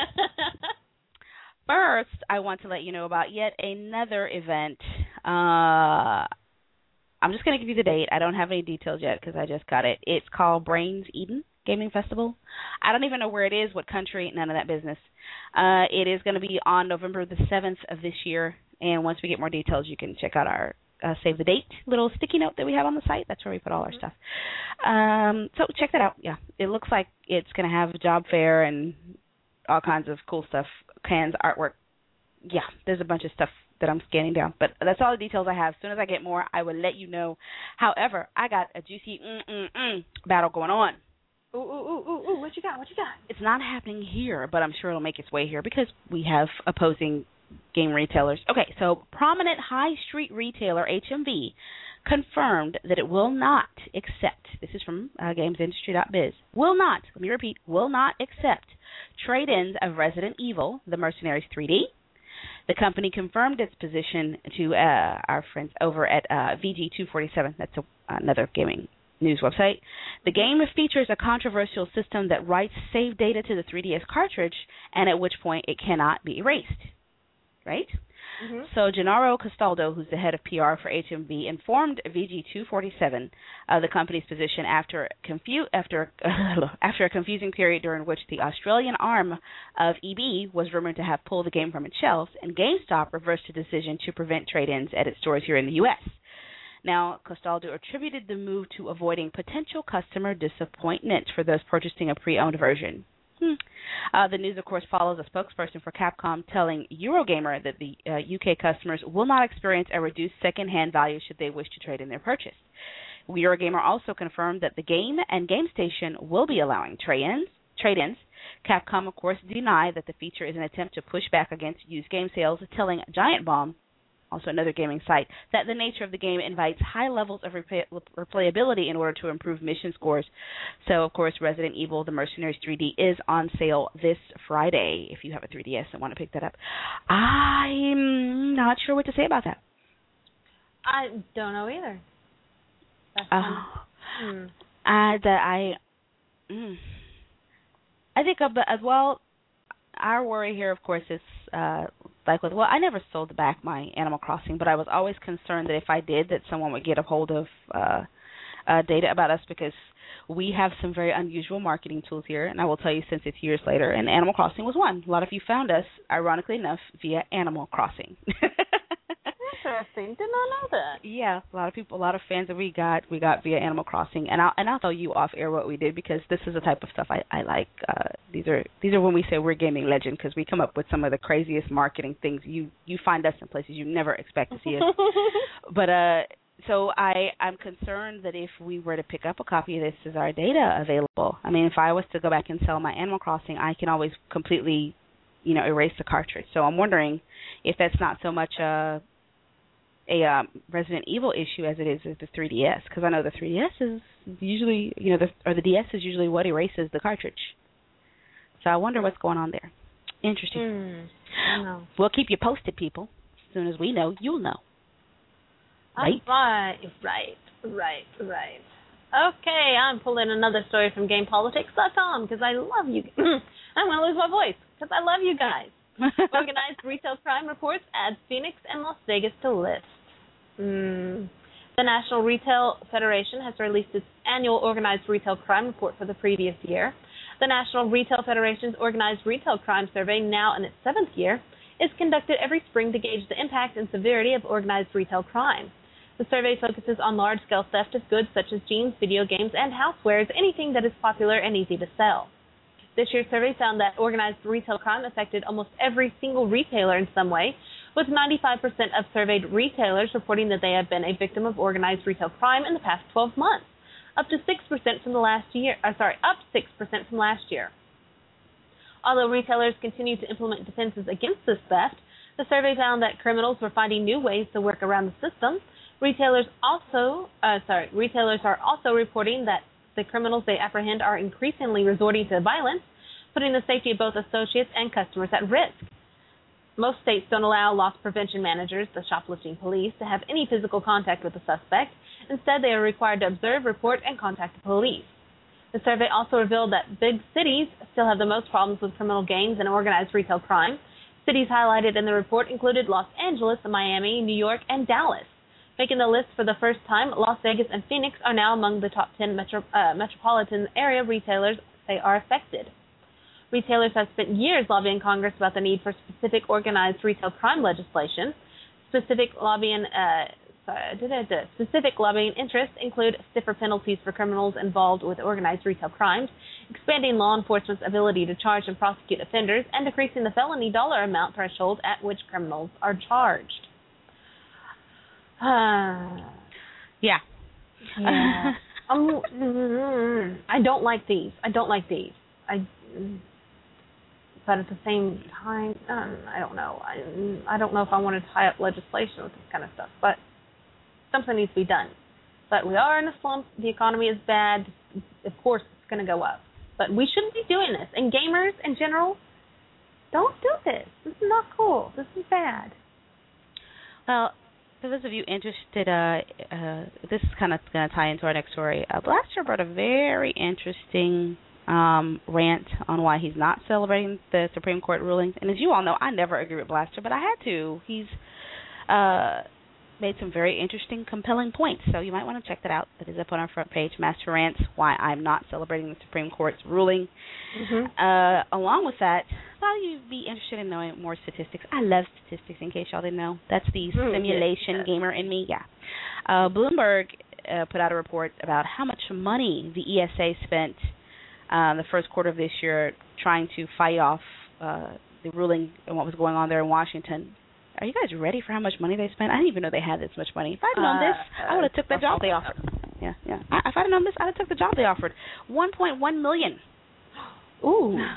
First, I want to let you know about yet another event. Uh, I'm just going to give you the date. I don't have any details yet because I just got it. It's called Brains Eden Gaming Festival. I don't even know where it is, what country, none of that business. Uh, it is going to be on November the seventh of this year, and once we get more details, you can check out our uh, save the date little sticky note that we have on the site. That's where we put all our stuff. Um, so check that out. Yeah, it looks like it's going to have a job fair and all kinds of cool stuff, cans, artwork. Yeah, there's a bunch of stuff that I'm scanning down, but that's all the details I have. As soon as I get more, I will let you know. However, I got a juicy mm-mm-mm battle going on.
Ooh, ooh, ooh, ooh, ooh, what you got, what you got?
It's not happening here, but I'm sure it'll make its way here because we have opposing game retailers. Okay, so prominent high street retailer H M V confirmed that it will not accept, this is from uh, gamesindustry dot biz, will not, let me repeat, will not accept trade-ins of Resident Evil, The Mercenaries three D. The company confirmed its position to uh, our friends over at uh, V G two forty-seven. That's a, another gaming news website. The game features a controversial system that writes save data to the three D S cartridge, and at which point it cannot be erased. Right?
Mm-hmm.
So Gennaro Castaldo, who's the head of P R for H M V, informed V G two forty-seven uh, the company's position after confu- after uh, after a confusing period during which the Australian arm of E B was rumored to have pulled the game from its shelves, and GameStop reversed a decision to prevent trade-ins at its stores here in the U S. Now, Castaldo attributed the move to avoiding potential customer disappointment for those purchasing a pre-owned version. Hmm. Uh, the news, of course, follows a spokesperson for Capcom telling Eurogamer that the uh, U K customers will not experience a reduced second-hand value should they wish to trade in their purchase. Eurogamer also confirmed that the game and GameStation will be allowing trade-ins. Trade-ins. Capcom, of course, denied that the feature is an attempt to push back against used game sales, telling Giant Bomb, also another gaming site, that the nature of the game invites high levels of replay- replayability in order to improve mission scores. So, of course, Resident Evil, The Mercenaries three D is on sale this Friday if you have a three D S and want to pick that up. I'm not sure what to say about that.
I don't know either. That's
Uh,
hmm.
uh, that I, mm, I think of, as well, our worry here, of course, is uh, like with, well, I never sold back my Animal Crossing, but I was always concerned that if I did, that someone would get a hold of uh, uh, data about us because we have some very unusual marketing tools here, and I will tell you since it's years later, and Animal Crossing was one. A lot of you found us, ironically enough, via Animal Crossing.
Interesting. Did not know that.
Yeah, a lot of people, a lot of fans that we got, we got via Animal Crossing, and I'll and I'll tell you off air what we did because this is the type of stuff I I like. Uh, these are these are when we say we're gaming legend because we come up with some of the craziest marketing things. You you find us in places you never expect to see us. But uh, so I I'm concerned that if we were to pick up a copy of this, is our data available? I mean, if I was to go back and sell my Animal Crossing, I can always completely, you know, erase the cartridge. So I'm wondering if that's not so much a a um, Resident Evil issue as it is with the three D S, because I know the three D S is usually, you know, the, or the D S is usually what erases the cartridge. So I wonder what's going on there. Interesting.
Mm, I know.
We'll keep you posted, people. As soon as we know, you'll know. Right?
Right, right, right, right. Okay, I'm pulling another story from Game Politics dot com because I love you. I'm going to lose my voice because I love you guys. Organized retail crime reports adds Phoenix and Las Vegas to list. Mm. The National Retail Federation has released its annual organized retail crime report for the previous year. The National Retail Federation's Organized Retail Crime Survey, now in its seventh year, is conducted every spring to gauge the impact and severity of organized retail crime. The survey focuses on large-scale theft of goods such as jeans, video games, and housewares, anything that is popular and easy to sell. This year's survey found that organized retail crime affected almost every single retailer in some way, with ninety-five percent of surveyed retailers reporting that they have been a victim of organized retail crime in the past twelve months, up to six percent from the last year. Uh, sorry, up six percent from last year. Although retailers continue to implement defenses against this theft, the survey found that criminals were finding new ways to work around the system. Retailers also, uh, sorry, retailers are also reporting that the criminals they apprehend are increasingly resorting to violence, putting the safety of both associates and customers at risk. Most states don't allow loss prevention managers, the shoplifting police, to have any physical contact with the suspect. Instead, they are required to observe, report, and contact the police. The survey also revealed that big cities still have the most problems with criminal gangs and organized retail crime. Cities highlighted in the report included Los Angeles, Miami, New York, and Dallas. Making the list for the first time, Las Vegas and Phoenix are now among the top ten metro, uh, metropolitan area retailers they are affected. Retailers have spent years lobbying Congress about the need for specific organized retail crime legislation. Specific lobbying, uh, sorry, da, da, da. specific lobbying interests include stiffer penalties for criminals involved with organized retail crimes, expanding law enforcement's ability to charge and prosecute offenders, and decreasing the felony dollar amount threshold at which criminals are charged. Uh,
yeah.
Yeah. um, I don't like these. I don't like these. I. But at the same time, um, I don't know. I, I don't know if I want to tie up legislation with this kind of stuff. But something needs to be done. But we are in a slump. The economy is bad. Of course, it's going to go up. But we shouldn't be doing this. And gamers in general, don't do this. This is not cool. This is bad.
Well, for those of you interested, uh, uh, this is kind of going to tie into our next story. Uh, Blaster brought a very interesting um, rant on why he's not celebrating the Supreme Court rulings. And as you all know, I never agree with Blaster, but I had to. He's uh, made some very interesting, compelling points. So you might want to check that out. That is up on our front page, Master Rants, Why I'm Not Celebrating the Supreme Court's Ruling. Mm-hmm. Uh, along with that, I thought you'd be interested in knowing more statistics. I love statistics, in case y'all didn't know. That's the mm, simulation yes. gamer in me. Yeah. Uh, Bloomberg uh, put out a report about how much money the E S A spent uh, the first quarter of this year trying to fight off uh, the ruling and what was going on there in Washington. Are you guys ready for how much money they spent? I didn't even know they had this much money. If I'd known uh, this, I would have took the job they offered. Yeah, yeah. I, if I'd known this, I'd have took the job they offered. one point one million dollars. Ooh.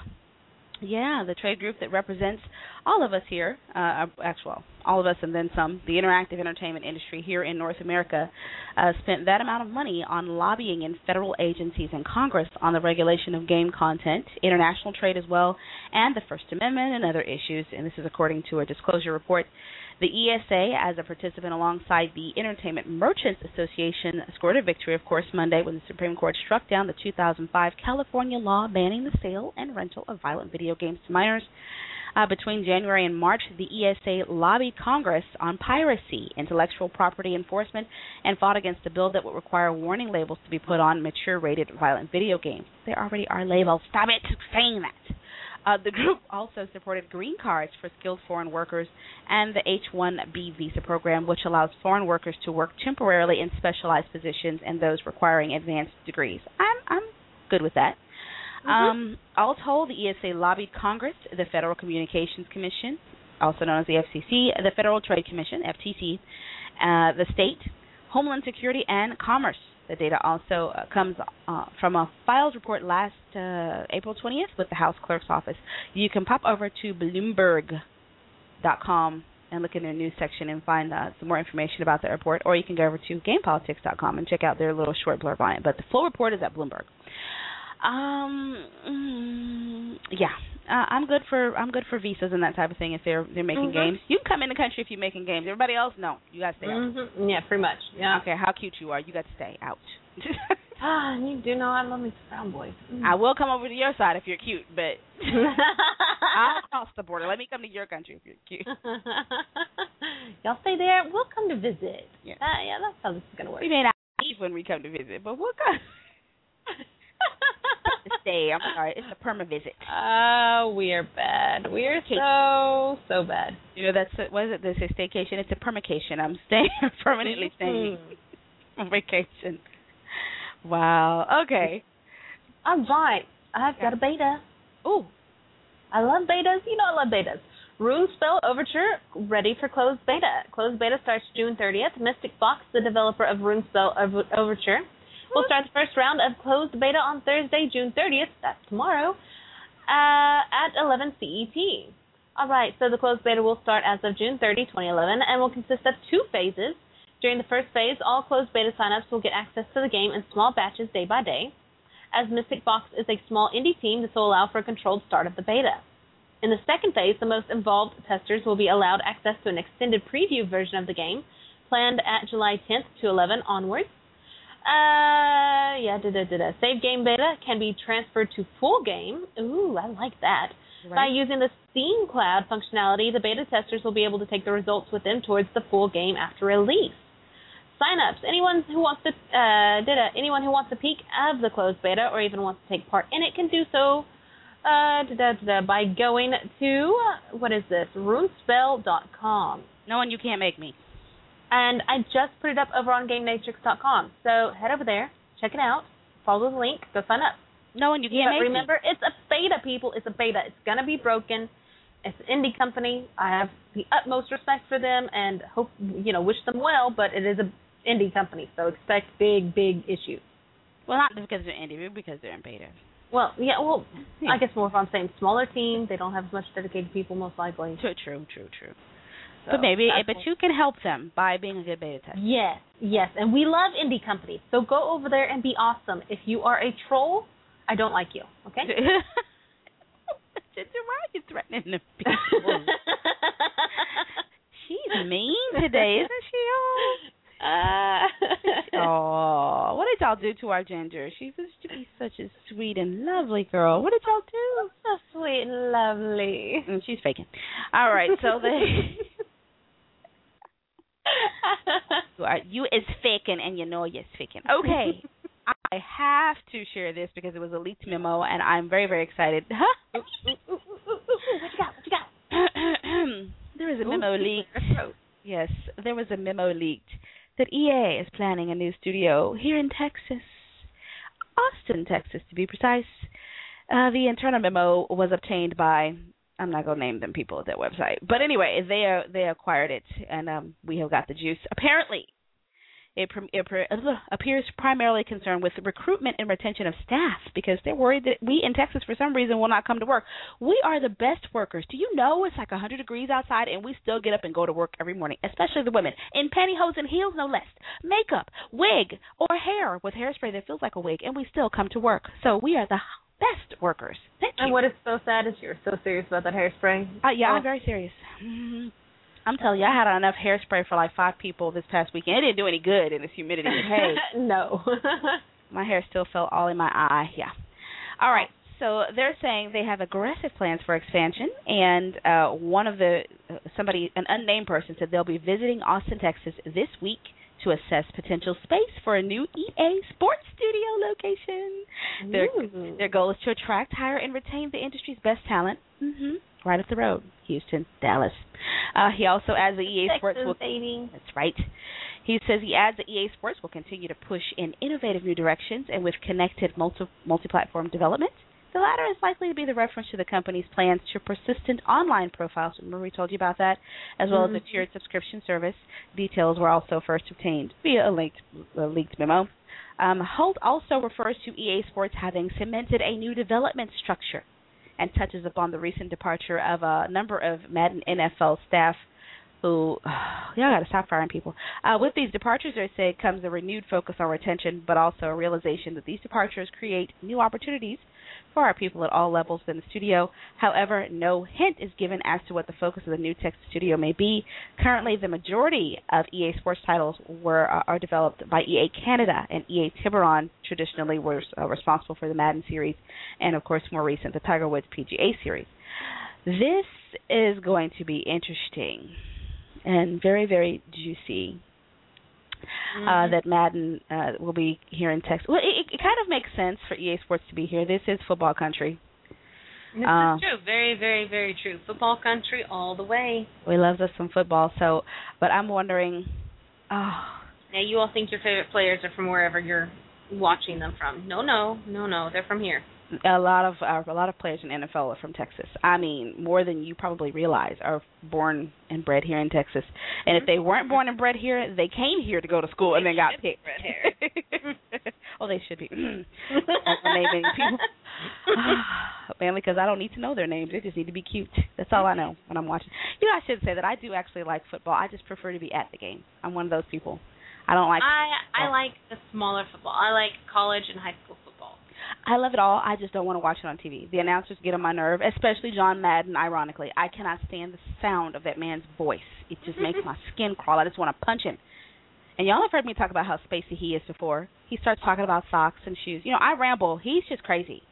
Yeah, the trade group that represents all of us here, uh, actually, all of us and then some, the interactive entertainment industry here in North America, uh, spent that amount of money on lobbying in federal agencies and Congress on the regulation of game content, international trade as well, and the First Amendment and other issues. And this is according to a disclosure report. The E S A, as a participant alongside the Entertainment Merchants Association, scored a victory, of course, Monday when the Supreme Court struck down the two thousand five California law banning the sale and rental of violent video games to minors. Uh, between January and March, the E S A lobbied Congress on piracy, intellectual property enforcement, and fought against a bill that would require warning labels to be put on mature-rated violent video games. There already are labels. Stop it saying that. Uh, the group also supported green cards for skilled foreign workers and the H one B visa program, which allows foreign workers to work temporarily in specialized positions and those requiring advanced degrees. I'm I'm good with that. Mm-hmm. Um, all told, the E S A lobbied Congress, the Federal Communications Commission, also known as the F C C, the Federal Trade Commission, F T C, uh, the state, Homeland Security, and Commerce. The data also uh, comes uh, from a files report last uh, April twentieth with the House Clerk's Office. You can pop over to Bloomberg dot com and look in their news section and find uh, some more information about the report, or you can go over to Game Politics dot com and check out their little short blurb on it. But the full report is at Bloomberg. Um, mm, yeah, uh, I'm good for I'm good for visas and that type of thing if they're they're making mm-hmm. games. You can come in the country if you're making games. Everybody else, no, you got to stay
mm-hmm. out. Yeah, pretty much. Yeah.
Okay, how cute you are, you got to stay out.
Ah, you do know I love me some brown boys. Mm.
I will come over to your side if you're cute, but I'll cross the border. Let me come to your country if you're cute.
Y'all stay there. We'll come to visit.
Yeah,
uh, yeah, that's how this is gonna work.
We may not leave when we come to visit, but we'll come. Stay. I'm sorry. It's a perma visit.
Oh, we are bad. We are so so bad.
You know, that's a, what is it? This is staycation. It's a permacation. I'm staying permanently staying on vacation. Wow. Okay.
All right. I've got a beta.
Ooh.
I love betas. You know I love betas. RuneSpell Overture ready for closed beta. Closed beta starts June thirtieth. Mystic Fox, the developer of RuneSpell Overture, will start the first round of closed beta on Thursday, June thirtieth. That's tomorrow. Uh, at eleven C E T. All right. So the closed beta will start as of June thirtieth, twenty eleven, and will consist of two phases. During the first phase, all closed beta signups will get access to the game in small batches day by day. As Mystic Fox is a small indie team, this will allow for a controlled start of the beta. In the second phase, the most involved testers will be allowed access to an extended preview version of the game, planned at July tenth to eleventh onwards. Uh, yeah, da da da da. Save game beta can be transferred to full game. Ooh, I like that. Right. By using the Steam Cloud functionality, the beta testers will be able to take the results with them towards the full game after release. Sign-ups. Anyone who wants to uh, did a, anyone who wants a peek of the closed beta or even wants to take part in it can do so uh, da, da, da, by going to, what is this, runespell dot com.
No one, you can't make me.
And I just put it up over on game matrix dot com. So head over there, check it out, follow the link, go sign up.
No one, you can't
but
make
remember,
me.
Remember, it's a beta, people. It's a beta. It's going to be broken. It's an indie company. I have the utmost respect for them and hope, you know, wish them well, but it is a indie company, so expect big, big issues.
Well, not because they're indie, but because they're in beta.
Well, yeah, well, yeah. I guess more if I'm saying smaller team, they don't have as much dedicated people, most likely.
True, true, true, true. So but maybe, but cool. You can help them by being a good beta tester.
Yes, yes, and we love indie companies, so go over there and be awesome. If you are a troll, I don't like you, okay?
Why are you threatening the people? She's mean today, isn't she? Uh, oh, what did y'all do to our Ginger? She used to be such a sweet and lovely girl. What did y'all do?
So sweet and lovely.
And she's faking. All right, so they... you, are, you is faking, and you know you're faking. Okay, I have to share this because it was a leaked memo, and I'm very, very excited. Huh?
Ooh, ooh, ooh, ooh, ooh. What you got? What you got?
There was a memo ooh, leaked. Yes, there was a memo leaked that E A is planning a new studio here in Texas, Austin, Texas, to be precise. Uh, the internal memo was obtained by, I'm not going to name them people at that website. But anyway, they uh, they acquired it, and um, we have got the juice. Apparently, it, it appears primarily concerned with the recruitment and retention of staff because they're worried that we in Texas, for some reason, will not come to work. We are the best workers. Do you know it's like one hundred degrees outside, and we still get up and go to work every morning, especially the women, in pantyhose and heels, no less, makeup, wig, or hair with hairspray that feels like a wig, and we still come to work. So we are the best workers. Thank you.
And what is so sad is you're so serious about that hairspray.
Uh, yeah,
oh.
I'm very serious. Mm-hmm. I'm telling you, I had enough hairspray for like five people this past weekend. It didn't do any good in this humidity. Hey,
no.
My hair still felt all in my eye. Yeah. All right. So they're saying they have aggressive plans for expansion, and uh, one of the uh, somebody, an unnamed person, said they'll be visiting Austin, Texas this week to assess potential space for a new E A Sports Studio location. Their, their goal is to attract, hire, and retain the industry's best talent. Mm-hmm. Right up the road, Houston, Dallas. Uh, he also adds the E A
Texas,
Sports will.
Baby.
That's right. He says he adds that E A Sports will continue to push in innovative new directions and with connected multi multi-platform development. The latter is likely to be the reference to the company's plans to persistent online profiles. Remember we told you about that, as well mm-hmm. as a tiered subscription service. Details were also first obtained via a leaked, a leaked memo. Um, Holt also refers to E A Sports having cemented a new development structure and touches upon the recent departure of a number of Madden N F L staff who, oh, y'all got to stop firing people. Uh, with these departures, they say, comes a renewed focus on retention, but also a realization that these departures create new opportunities for our people at all levels in the studio. However, no hint is given as to what the focus of the new Texas studio may be. Currently, the majority of E A Sports titles were uh, are developed by E A Canada, and E A Tiburon traditionally was uh, responsible for the Madden series, and of course, more recent, the Tiger Woods P G A series. This is going to be interesting and very, very juicy. Mm-hmm. Uh, that Madden uh, will be here in Texas. Well, it, it kind of makes sense for E A Sports to be here. This is football country.
This
uh,
is true. Very, very, very true. Football country all the way.
We love us some football. So, but I'm wondering. Oh.
Now, you all think your favorite players are from wherever you're watching them from. No, no, no, no. They're from here.
A lot of uh, a lot of players in the N F L are from Texas. I mean, more than you probably realize are born and bred here in Texas. And if they weren't born and bred here, they came here to go to school and then got picked. Oh, they should be. Naming people. Mainly because I don't need to know their names. They just need to be cute. That's all I know when I'm watching. You know, I should say that I do actually like football. I just prefer to be at the game. I'm one of those people. I don't like.
I I like the smaller football. I like college and high school football.
I love it all. I just don't want to watch it on T V. The announcers get on my nerve, especially John Madden, ironically. I cannot stand the sound of that man's voice. It just makes my skin crawl. I just want to punch him. And y'all have heard me talk about how spacey he is before. He starts talking about socks and shoes. You know, I ramble. He's just crazy.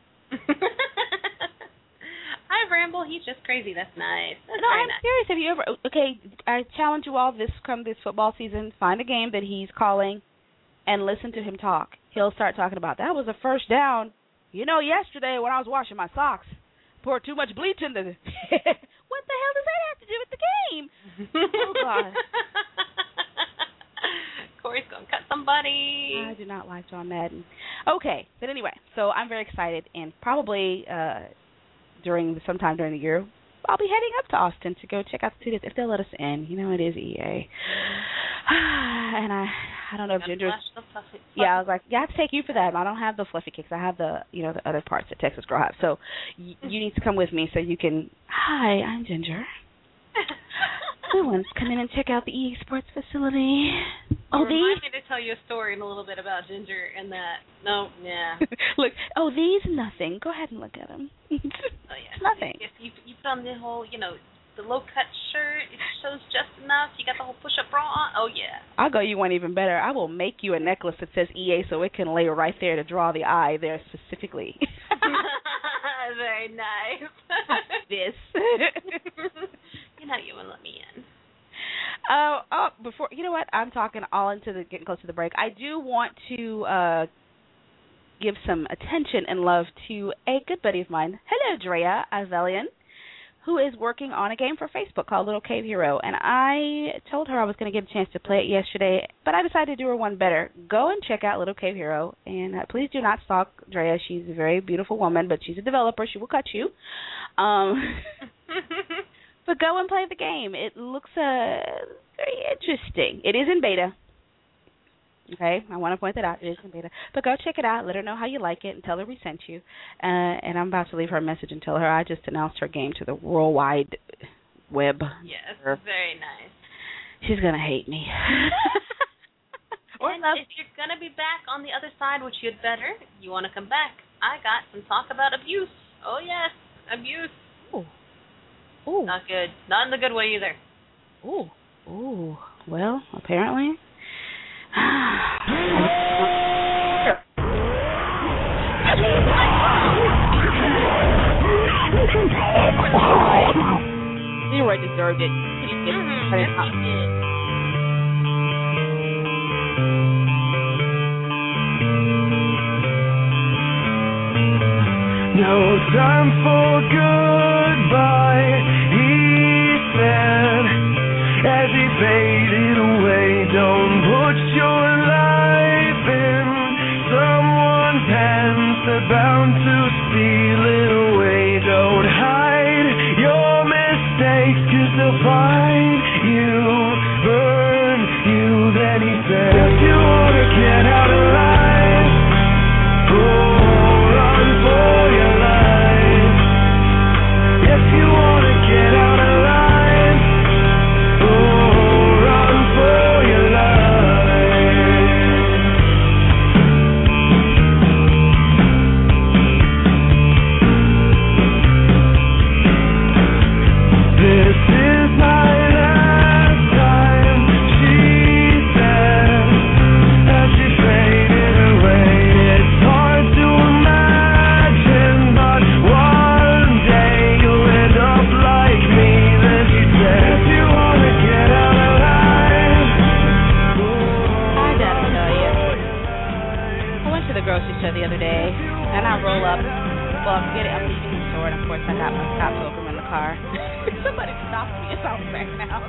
I ramble. He's just crazy. That's nice. That's
no,
very
I'm
nice.
serious. Have you ever, okay, I challenge you all this come this football season, find a game that he's calling and listen to him talk. He'll start talking about, that was a first down. You know, yesterday when I was washing my socks, poured too much bleach in the... What the hell does that have to do with the game? Oh, God.
Corey's going to cut somebody.
I do not like John Madden. Okay, but anyway, so I'm very excited, and probably uh, during sometime during the year, I'll be heading up to Austin to go check out the studios if they'll let us in. You know, it is E A. And I I don't know if Ginger... Yeah, I was like, yeah, I have to take you for that. I don't have the fluffy kicks. I have the, you know, the other parts that Texas Girl has. So y- you need to come with me so you can... Hi, I'm Ginger. We want to come in and check out the E A Sports facility. Oh,
remind
these...
me to tell you a story in a little bit about Ginger and that. No, yeah.
Look, oh, these nothing. Go ahead and look at them.
Oh, yeah.
It's nothing.
If you, you put on the whole, you know, the low-cut shirt, it shows just enough. You got the whole push-up bra on. Oh, yeah.
I'll go you one even better. I will make you a necklace that says E A so it can lay right there to draw the eye there specifically.
Very nice.
This.
You know you wouldn't let me in.
Uh, oh, before you know what, I'm talking all into the getting close to the break. I do want to uh, give some attention and love to a good buddy of mine. Hello, Drea Avelian, who is working on a game for Facebook called Little Cave Hero. And I told her I was going to get a chance to play it yesterday, but I decided to do her one better. Go and check out Little Cave Hero, and uh, please do not stalk Drea. She's a very beautiful woman, but she's a developer. She will cut you. Um, but go and play the game. It looks uh, very interesting. It is in beta. Okay, I want to point that out. It is in beta. But go check it out. Let her know how you like it and tell her we sent you. Uh, and I'm about to leave her a message and tell her I just announced her game to the worldwide web.
Yes, very nice.
She's going to hate me.
Or and if you're going to be back on the other side, which you'd better, you want to come back, I got some talk about abuse. Oh, yes, abuse.
Ooh. Ooh.
Not good. Not in the good way either.
Ooh. Ooh. Well, apparently... You Leroy deserved it. He just
mm-hmm. Yes, he did.
No time for goodbye, he said, as he faded away. Don't put your life in someone's hands. They're bound to steal it away. Don't hide your mistakes, 'cause they'll find you, burn you. Then he said, if you wanna get out alive, oh, run for your life. If you wanna get out alive, oh, run for your life.
car. Somebody stopped me as I was backing out.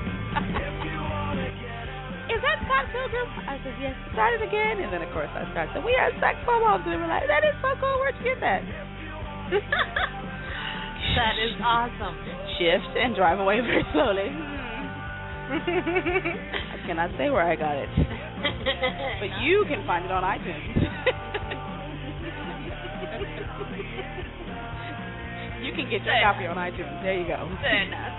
Is that Scott Pilgrim? I said, yes. Start it again. And then, of course, I started. We are sex hormones. And they were like, that is so cool. Where'd you get that?
That is awesome.
Shift and drive away very slowly. I cannot say where I got it. But you can find it on iTunes. You can get your Fair copy enough. on iTunes. There you go.
Fair enough.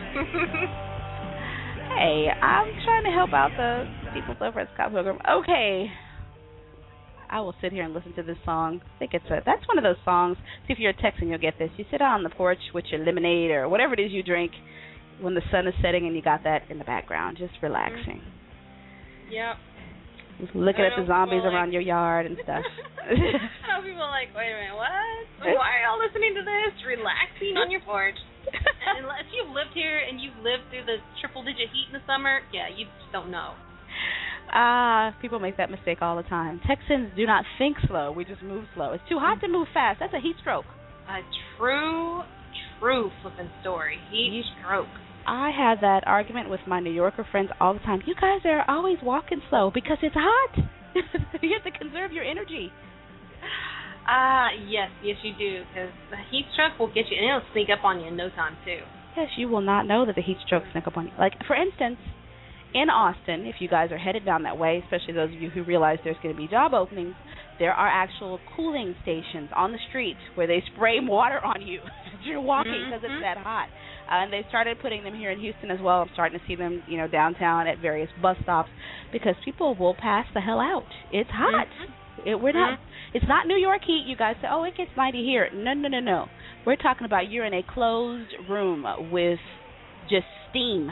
Hey, I'm trying to help out the people over at Scott Pilgrim. Okay. I will sit here and listen to this song. I think it's a, that's one of those songs. See, if you're texting, you'll get this. You sit out on the porch with your lemonade or whatever it is you drink when the sun is setting and you got that in the background, just relaxing.
Yep.
Just looking at the zombies like, around your yard and stuff.
I know people are like, wait a minute, what? Why are y'all listening to this? Relaxing on your porch? And unless you've lived here and you've lived through the triple-digit heat in the summer, yeah, you just don't know.
Ah, uh, people make that mistake all the time. Texans do not think slow. We just move slow. It's too hot to move fast. That's a heat stroke.
A true, true flipping story. Heat, heat stroke.
I have that argument with my New Yorker friends all the time. You guys are always walking slow because it's hot. You have to conserve your energy.
Ah, uh, yes, yes you do, because the heat stroke will get you, and it'll sneak up on you in no time, too.
Yes, you will not know that the heat stroke sneak up on you. Like, for instance, in Austin, if you guys are headed down that way, especially those of you who realize there's going to be job openings, there are actual cooling stations on the streets where they spray water on you as you're walking because mm-hmm. it's that hot. Uh, and they started putting them here in Houston as well. I'm starting to see them, you know, downtown at various bus stops because people will pass the hell out. It's hot. Mm-hmm. It, we're not. Mm-hmm. It's not New York heat. You guys say, oh, it gets ninety here. No, no, no, no. We're talking about you're in a closed room with just steam.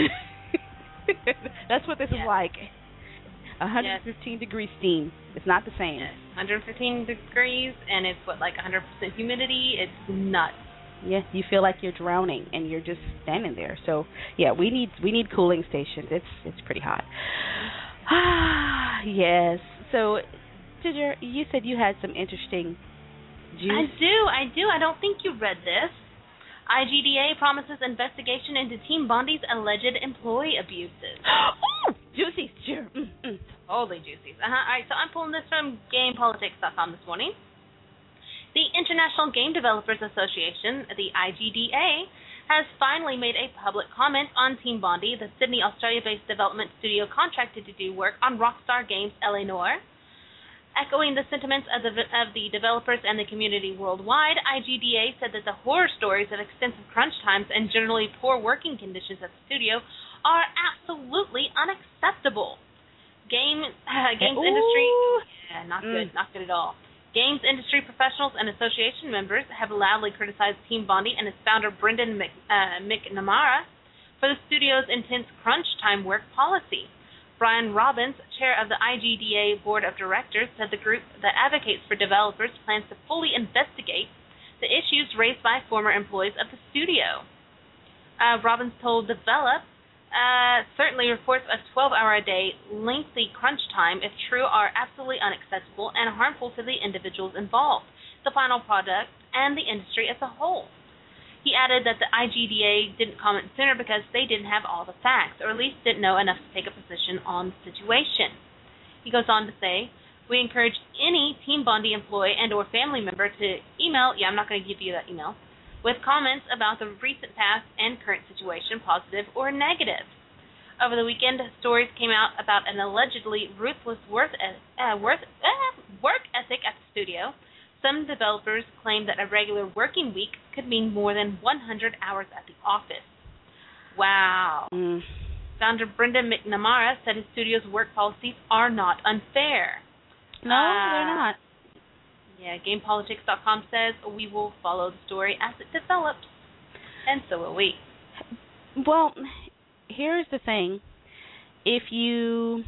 That's what this yes. is like. one hundred fifteen yes. degree steam. It's not the same.
Yes. one hundred fifteen degrees, and it's, what, like one hundred percent humidity? It's nuts.
Yeah, you feel like you're drowning, and you're just standing there. So, yeah, we need we need cooling stations. It's it's pretty hot. Ah, yes. So, Ginger, you said you had some interesting juice.
I do, I do. I don't think you read this. I G D A promises investigation into Team Bondi's alleged employee abuses.
Oh, juicy, sure. Mm-mm.
Totally juicy. Uh-huh. All right, so I'm pulling this from game politics dot com this morning. The International Game Developers Association, the I G D A, has finally made a public comment on Team Bondi, the Sydney, Australia-based development studio contracted to do work on Rockstar Games L A Noire. Echoing the sentiments of the, of the developers and the community worldwide, I G D A said that the horror stories of extensive crunch times and generally poor working conditions at the studio are absolutely unacceptable. Game uh, games
Ooh.
industry, yeah, not
mm.
good, not good at all. Games industry professionals and association members have loudly criticized Team Bondi and its founder Brendan Mc, uh, McNamara for the studio's intense crunch time work policy. Brian Robbins, chair of the I G D A board of directors, said the group that advocates for developers plans to fully investigate the issues raised by former employees of the studio. Uh, Robbins told Develop, uh, certainly reports of twelve-hour-a-day lengthy crunch time, if true, are absolutely unacceptable and harmful to the individuals involved, the final product, and the industry as a whole. He added that the I G D A didn't comment sooner because they didn't have all the facts, or at least didn't know enough to take a position on the situation. He goes on to say, we encourage any Team Bondi employee and or family member to email, yeah, I'm not going to give you that email, with comments about the recent past and current situation, positive or negative. Over the weekend, stories came out about an allegedly ruthless work, uh, work, uh, work ethic at the studio. Some developers claim that a regular working week could mean more than one hundred hours at the office. Wow.
Mm.
Founder Brendan McNamara said his studio's work policies are not unfair.
No, uh, they're not.
Yeah, game politics dot com says we will follow the story as it develops, and so will we.
Well, here's the thing: if you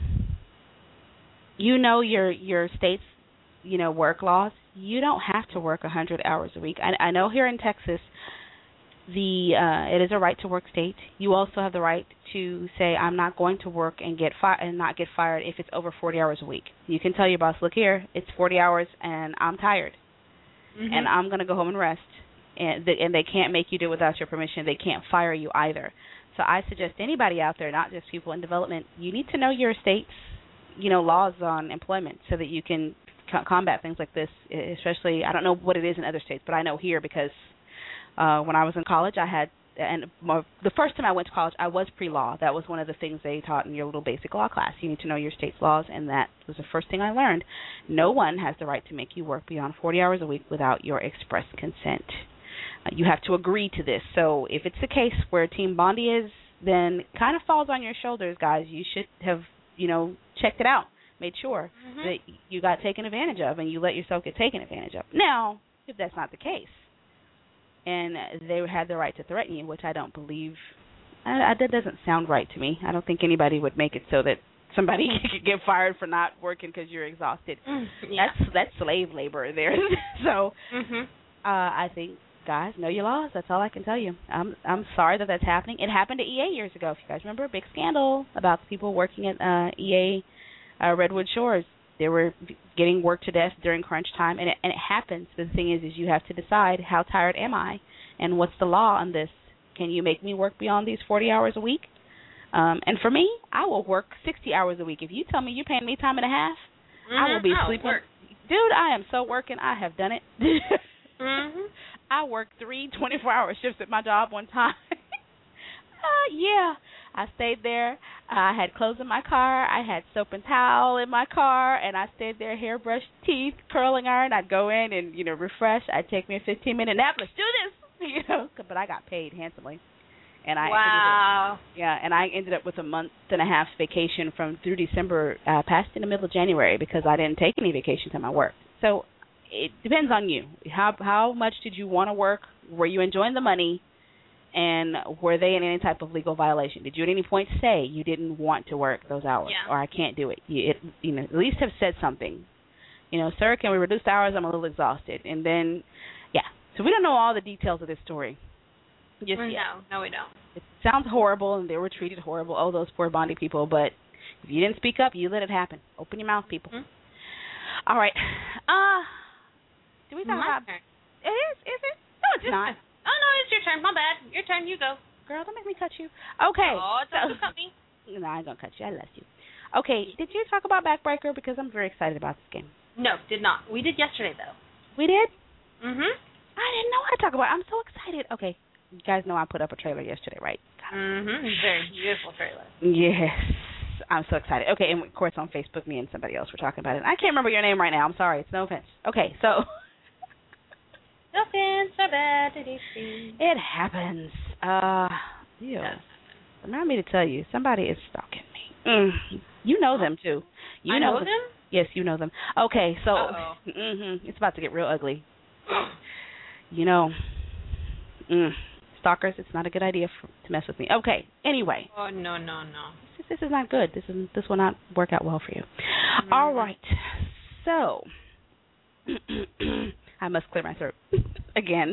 you know your your state's you know work laws, you don't have to work one hundred hours a week. I, I know here in Texas, the uh, it is a right to work state. You also have the right to say I'm not going to work and get fi- and not get fired if it's over forty hours a week. You can tell your boss, look here, it's forty hours and I'm tired, mm-hmm. and I'm going to go home and rest. and the, and they can't make you do it without your permission. They can't fire you either. So I suggest anybody out there, not just people in development, you need to know your state's, you know, laws on employment so that you can co- combat things like this. Especially, I don't know what it is in other states, but I know here because uh, when I was in college, I had, and more, the first time I went to college, I was pre-law. That was one of the things they taught in your little basic law class. You need to know your state's laws, and that was the first thing I learned. No one has the right to make you work beyond forty hours a week without your express consent. Uh, you have to agree to this. So if it's the case where Team Bondi is, then it kind of falls on your shoulders, guys. You should have, you know, checked it out, made sure mm-hmm. that you got taken advantage of, and you let yourself get taken advantage of. Now, if that's not the case, and they had the right to threaten you, which I don't believe. I, I, that doesn't sound right to me. I don't think anybody would make it so that somebody could get fired for not working because you're exhausted.
Mm, yeah.
That's that's slave labor there. So
mm-hmm.
uh, I think, guys, know your laws. That's all I can tell you. I'm I'm sorry that that's happening. It happened to E A years ago. If you guys remember, a big scandal about the people working at uh, E A uh, Redwood Shores. They were getting worked to death during crunch time, and it, and it happens. But the thing is, is you have to decide, how tired am I, and what's the law on this? Can you make me work beyond these forty hours a week? Um, and for me, I will work sixty hours a week. If you tell me you're paying me time and a half,
mm-hmm.
I will be
I'll
sleeping.
Work.
Dude, I am so working. I have done it.
mm-hmm.
I worked three twenty-four hour shifts at my job one time. uh, yeah. I stayed there. I had clothes in my car. I had soap and towel in my car, and I stayed there, hairbrush, teeth, curling iron. I'd go in and, you know, refresh. I'd take me a fifteen-minute nap. Let's do this, you know. But I got paid handsomely, and I
wow.
ended up, yeah, and I ended up with a month and a half's vacation from through December, uh, past in the middle of January because I didn't take any vacation time I worked. So it depends on you. How how much did you want to work? Were you enjoying the money? And were they in any type of legal violation? Did you at any point say you didn't want to work those hours,
yeah.
or I can't do it? You, it? you know, at least have said something. You know, sir, can we reduce the hours? I'm a little exhausted. And then, yeah. So we don't know all the details of this story. Just
no,
yet.
no, we don't.
It sounds horrible, and they were treated horrible. Oh, those poor Bondi people. But if you didn't speak up, you let it happen. Open your mouth, people. Mm-hmm. All right. Uh, do we talk
My
about?
turn.
It is. Is it? No, it's not.
Oh, no, it's your turn. My bad. Your turn. You go.
Girl, don't make me cut you. Okay.
Oh, don't
so,
cut me.
No, I ain't going to cut you. I love you. Okay, did you talk about Backbreaker? Because I'm very excited about this game.
No, did not. We did yesterday, though.
We did?
Mm-hmm.
I didn't know how to talk about it. I'm so excited. Okay, you guys know I put up a trailer yesterday, right?
Mm-hmm. Very beautiful trailer.
Yes. I'm so excited. Okay, and of course on Facebook, me and somebody else were talking about it. I can't remember your name right now. I'm sorry. It's no offense. Okay, so...
No offense, so bad. It
happens. Uh, ew. Allow me to tell you, somebody is stalking me. Mm. You know them, too. You
I
know,
know them?
Yes, you know them. Okay, so
mm-hmm.
it's about to get real ugly. You know, mm, stalkers, it's not a good idea for, to mess with me. Okay, anyway.
Oh, no, no, no.
This, this is not good. This is this will not work out well for you. Mm-hmm. All right. So... I must clear my throat again.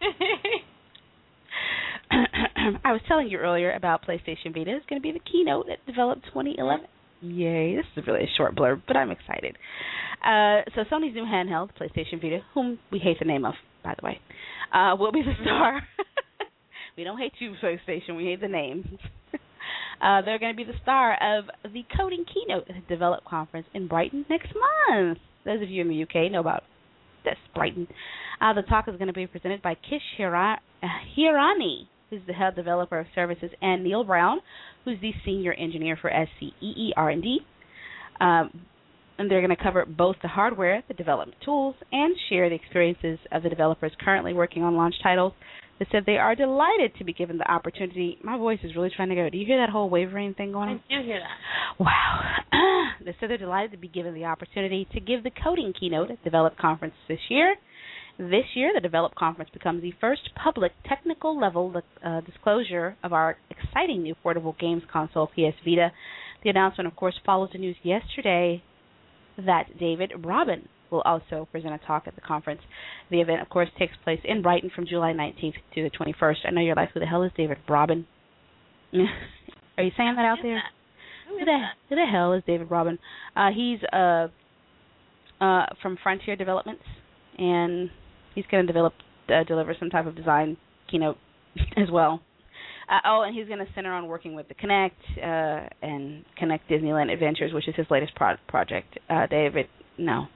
I was telling you earlier about PlayStation Vita. It's going to be the keynote at Develop twenty eleven. Yay, this is really a short blurb, but I'm excited. Uh, so Sony's new handheld, PlayStation Vita, whom we hate the name of, by the way, uh, will be the star. We don't hate you, PlayStation. We hate the name. uh, they're going to be the star of the coding keynote at the Develop conference in Brighton next month. Those of you in the U K know about this, Brighton. Uh, the talk is going to be presented by Kish Hira- uh, Hirani, who's the head developer of services, and Neil Brown, who's the senior engineer for S C E E R and D. Um, and they're going to cover both the hardware, the development tools, and share the experiences of the developers currently working on launch titles. They said they are delighted to be given the opportunity. My voice is really trying to go. Do you hear that whole wavering thing going on?
I do hear that.
Wow. They said they're delighted to be given the opportunity to give the coding keynote at Develop Conference this year. This year, the Develop Conference becomes the first public technical level uh, disclosure of our exciting new portable games console, P S Vita. The announcement, of course, follows the news yesterday that David Robin will also present a talk at the conference. The event, of course, takes place in Brighton from July nineteenth to the twenty-first. I know you're like, who the hell is David Robin? Are you saying that out there? Who the, who the hell is David Robin? Uh, he's uh, uh, from Frontier Developments, and he's going to develop uh, deliver some type of design keynote as well. Uh, oh, and he's going to center on working with the Kinect uh, and Kinect Disneyland Adventures, which is his latest pro- project. Uh, David, no.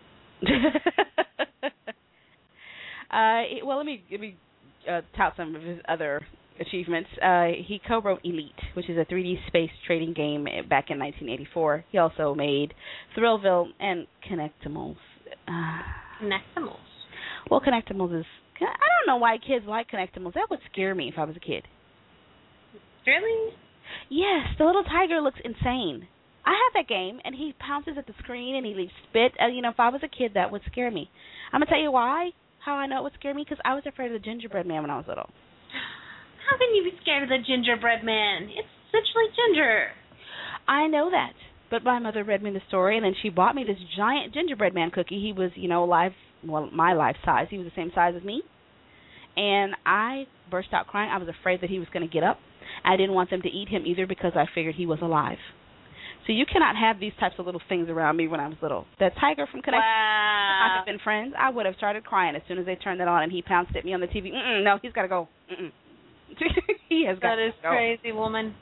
uh, well, let me let me uh, tout some of his other achievements. Uh, he co-wrote Elite, which is a three D space trading game back in nineteen eighty-four. He also made Thrillville and Connectimals. Uh,
Connectimals.
Well, Connectimals is... I don't know why kids like Connectimals. That would scare me if I was a kid.
Really?
Yes, the little tiger looks insane. I have that game, and he pounces at the screen, and he leaves spit. Uh, you know, if I was a kid, that would scare me. I'm going to tell you why, how I know it would scare me, because I was afraid of the gingerbread man when I was little.
How can you be scared of the gingerbread man? It's essentially ginger.
I know that, but my mother read me the story, and then she bought me this giant gingerbread man cookie. He was, you know, life, well, my life size. He was the same size as me, and I burst out crying. I was afraid that he was going to get up. I didn't want them to eat him either because I figured he was alive. So you cannot have these types of little things around me when I was little. That tiger from Connect,
wow.
I have been friends. I would have started crying as soon as they turned it on and he pounced at me on the T V. Mm-mm, no, he's got to go. Mm-mm. He has got
that is
to go.
crazy, woman.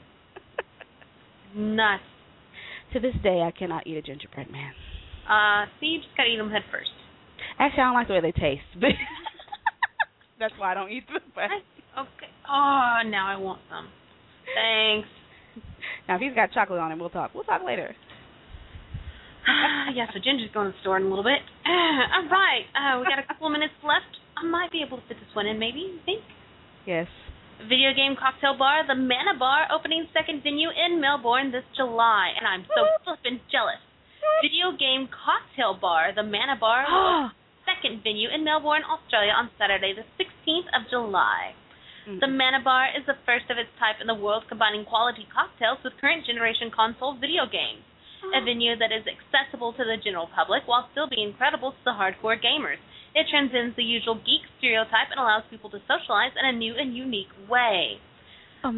Nuts.
To this day, I cannot eat a gingerbread man.
Uh, see, you just got to eat them head first.
Actually, I don't like the way they taste. But that's why I don't eat them. But
okay. Oh, now I want some. Thanks.
Now, if he's got chocolate on him, we'll talk. We'll talk later.
Yeah, so Ginger's going to the store in a little bit. All right. Uh, we got a couple of minutes left. I might be able to fit this one in, maybe, you think?
Yes.
Video game cocktail bar, the Mana Bar, opening second venue in Melbourne this July. And I'm so flippin' jealous. Video game cocktail bar, the Mana Bar, second venue in Melbourne, Australia on Saturday, the sixteenth of July. The Mana Bar is the first of its type in the world, combining quality cocktails with current generation console video games. A venue that is accessible to the general public while still being credible to the hardcore gamers. It transcends the usual geek stereotype and allows people to socialize in a new and unique way.
Oh,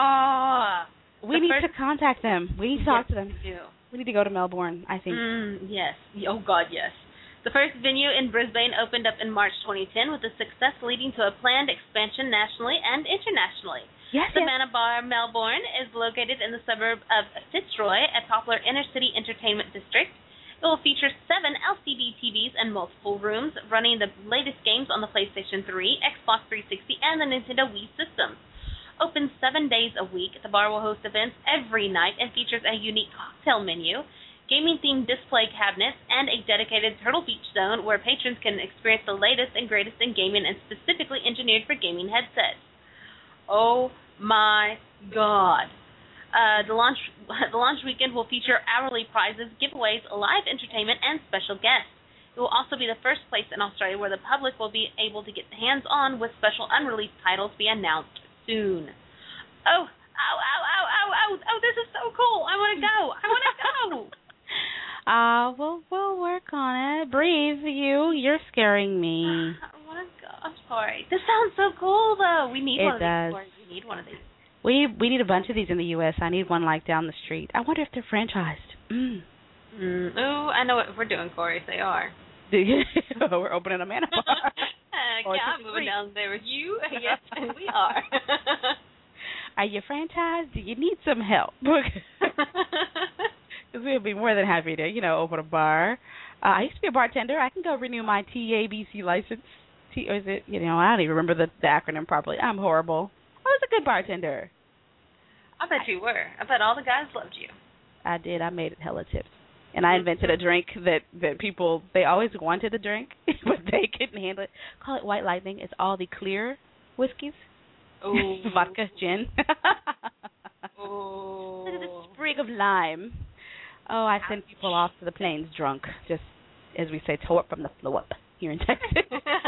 uh,
we need to contact them. We need to talk
yes,
to them.
We do.
We need to go to Melbourne, I think.
Mm, yes. Oh, God, yes. The first venue in Brisbane opened up in March twenty ten with the success leading to a planned expansion nationally and internationally.
Yes,
the
yes.
Mana Bar Melbourne is located in the suburb of Fitzroy, a popular inner-city entertainment district. It will feature seven L C D T Vs and multiple rooms running the latest games on the PlayStation three, Xbox three sixty, and the Nintendo Wii systems. Open seven days a week, the bar will host events every night and features a unique cocktail menu, gaming-themed display cabinets, and a dedicated Turtle Beach zone where patrons can experience the latest and greatest in gaming and specifically engineered for gaming headsets. Oh my God. Uh, the launch the launch weekend will feature hourly prizes, giveaways, live entertainment, and special guests. It will also be the first place in Australia where the public will be able to get hands-on with special unreleased titles to be announced soon. Oh, oh, oh, oh, oh, oh, oh, this is so cool. I want to go. I want to go.
Uh, we'll, we'll work on it. Breathe, you. You're scaring me.
I want to go. I'm sorry. This sounds so cool, though. We need
it
one of
does.
these. We need one of these.
We we need a bunch of these in the U S I need one like down the street. I wonder if they're franchised. Mm.
Mm. Oh, I know what we're doing, Corey. They are.
We're opening a Mana Bar.
uh,
oh,
yeah, I'm moving down there with you. Yes, we are.
Are you franchised? Do you need some help? Because we'll be more than happy to, you know, open a bar. Uh, I used to be a bartender. I can go renew my T A B C license. T, or is it, you know, I don't even remember the, the acronym properly. I'm horrible. I was a good bartender.
I bet you were. I bet all the guys loved you.
I did. I made it hella tips. And I invented a drink that, that people, they always wanted the drink, but they couldn't handle it. Call it White Lightning. It's all the clear whiskeys.
Oh.
Vodka, gin.
Oh.
Look at the sprig of lime. Oh, I send people off to the plains drunk, just as we say, tore up from the floor here in Texas.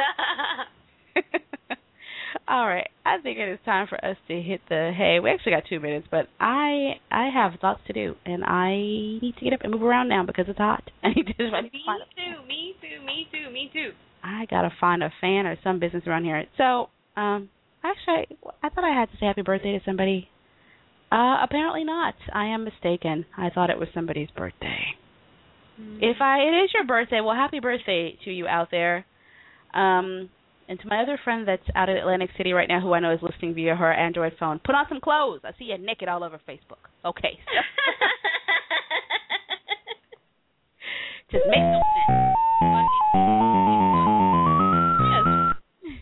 All right, I think it is time for us to hit the hay. We actually got two minutes, but I I have lots to do, and I need to get up and move around now because it's hot. I need to just
me too, me too, me too, me too.
I gotta find a fan or some business around here. So, um, actually, I thought I had to say happy birthday to somebody. Uh, apparently not. I am mistaken. I thought it was somebody's birthday. Mm. If I it is your birthday, well, happy birthday to you out there. Um. And to my other friend that's out in Atlantic City right now who I know is listening via her Android phone, put on some clothes. I see you naked all over Facebook. Okay. Just make no sense. Yes.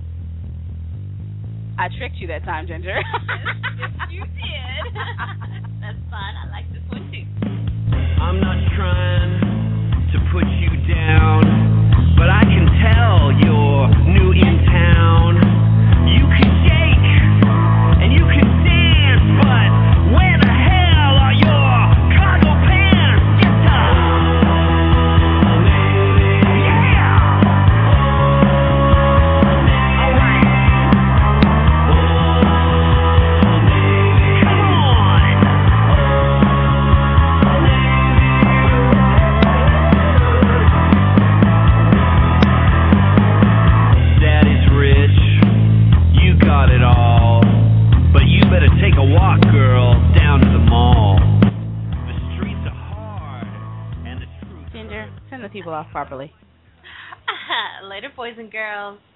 I tricked you that time, Ginger.
Yes, yes, you did. That's fun. I like this one, too.
I'm not trying to put you down, but I can tell you're new in town. You can shake and you can dance, but where the hell are your cargo pants? Just a yeah. All right. Come on. Daddy's rich, you got it all, but you better take a walk, girl, down to the mall. The streets are hard, and the truth
Ginger,
hurts.
send the people off properly.
Later, boys and girls.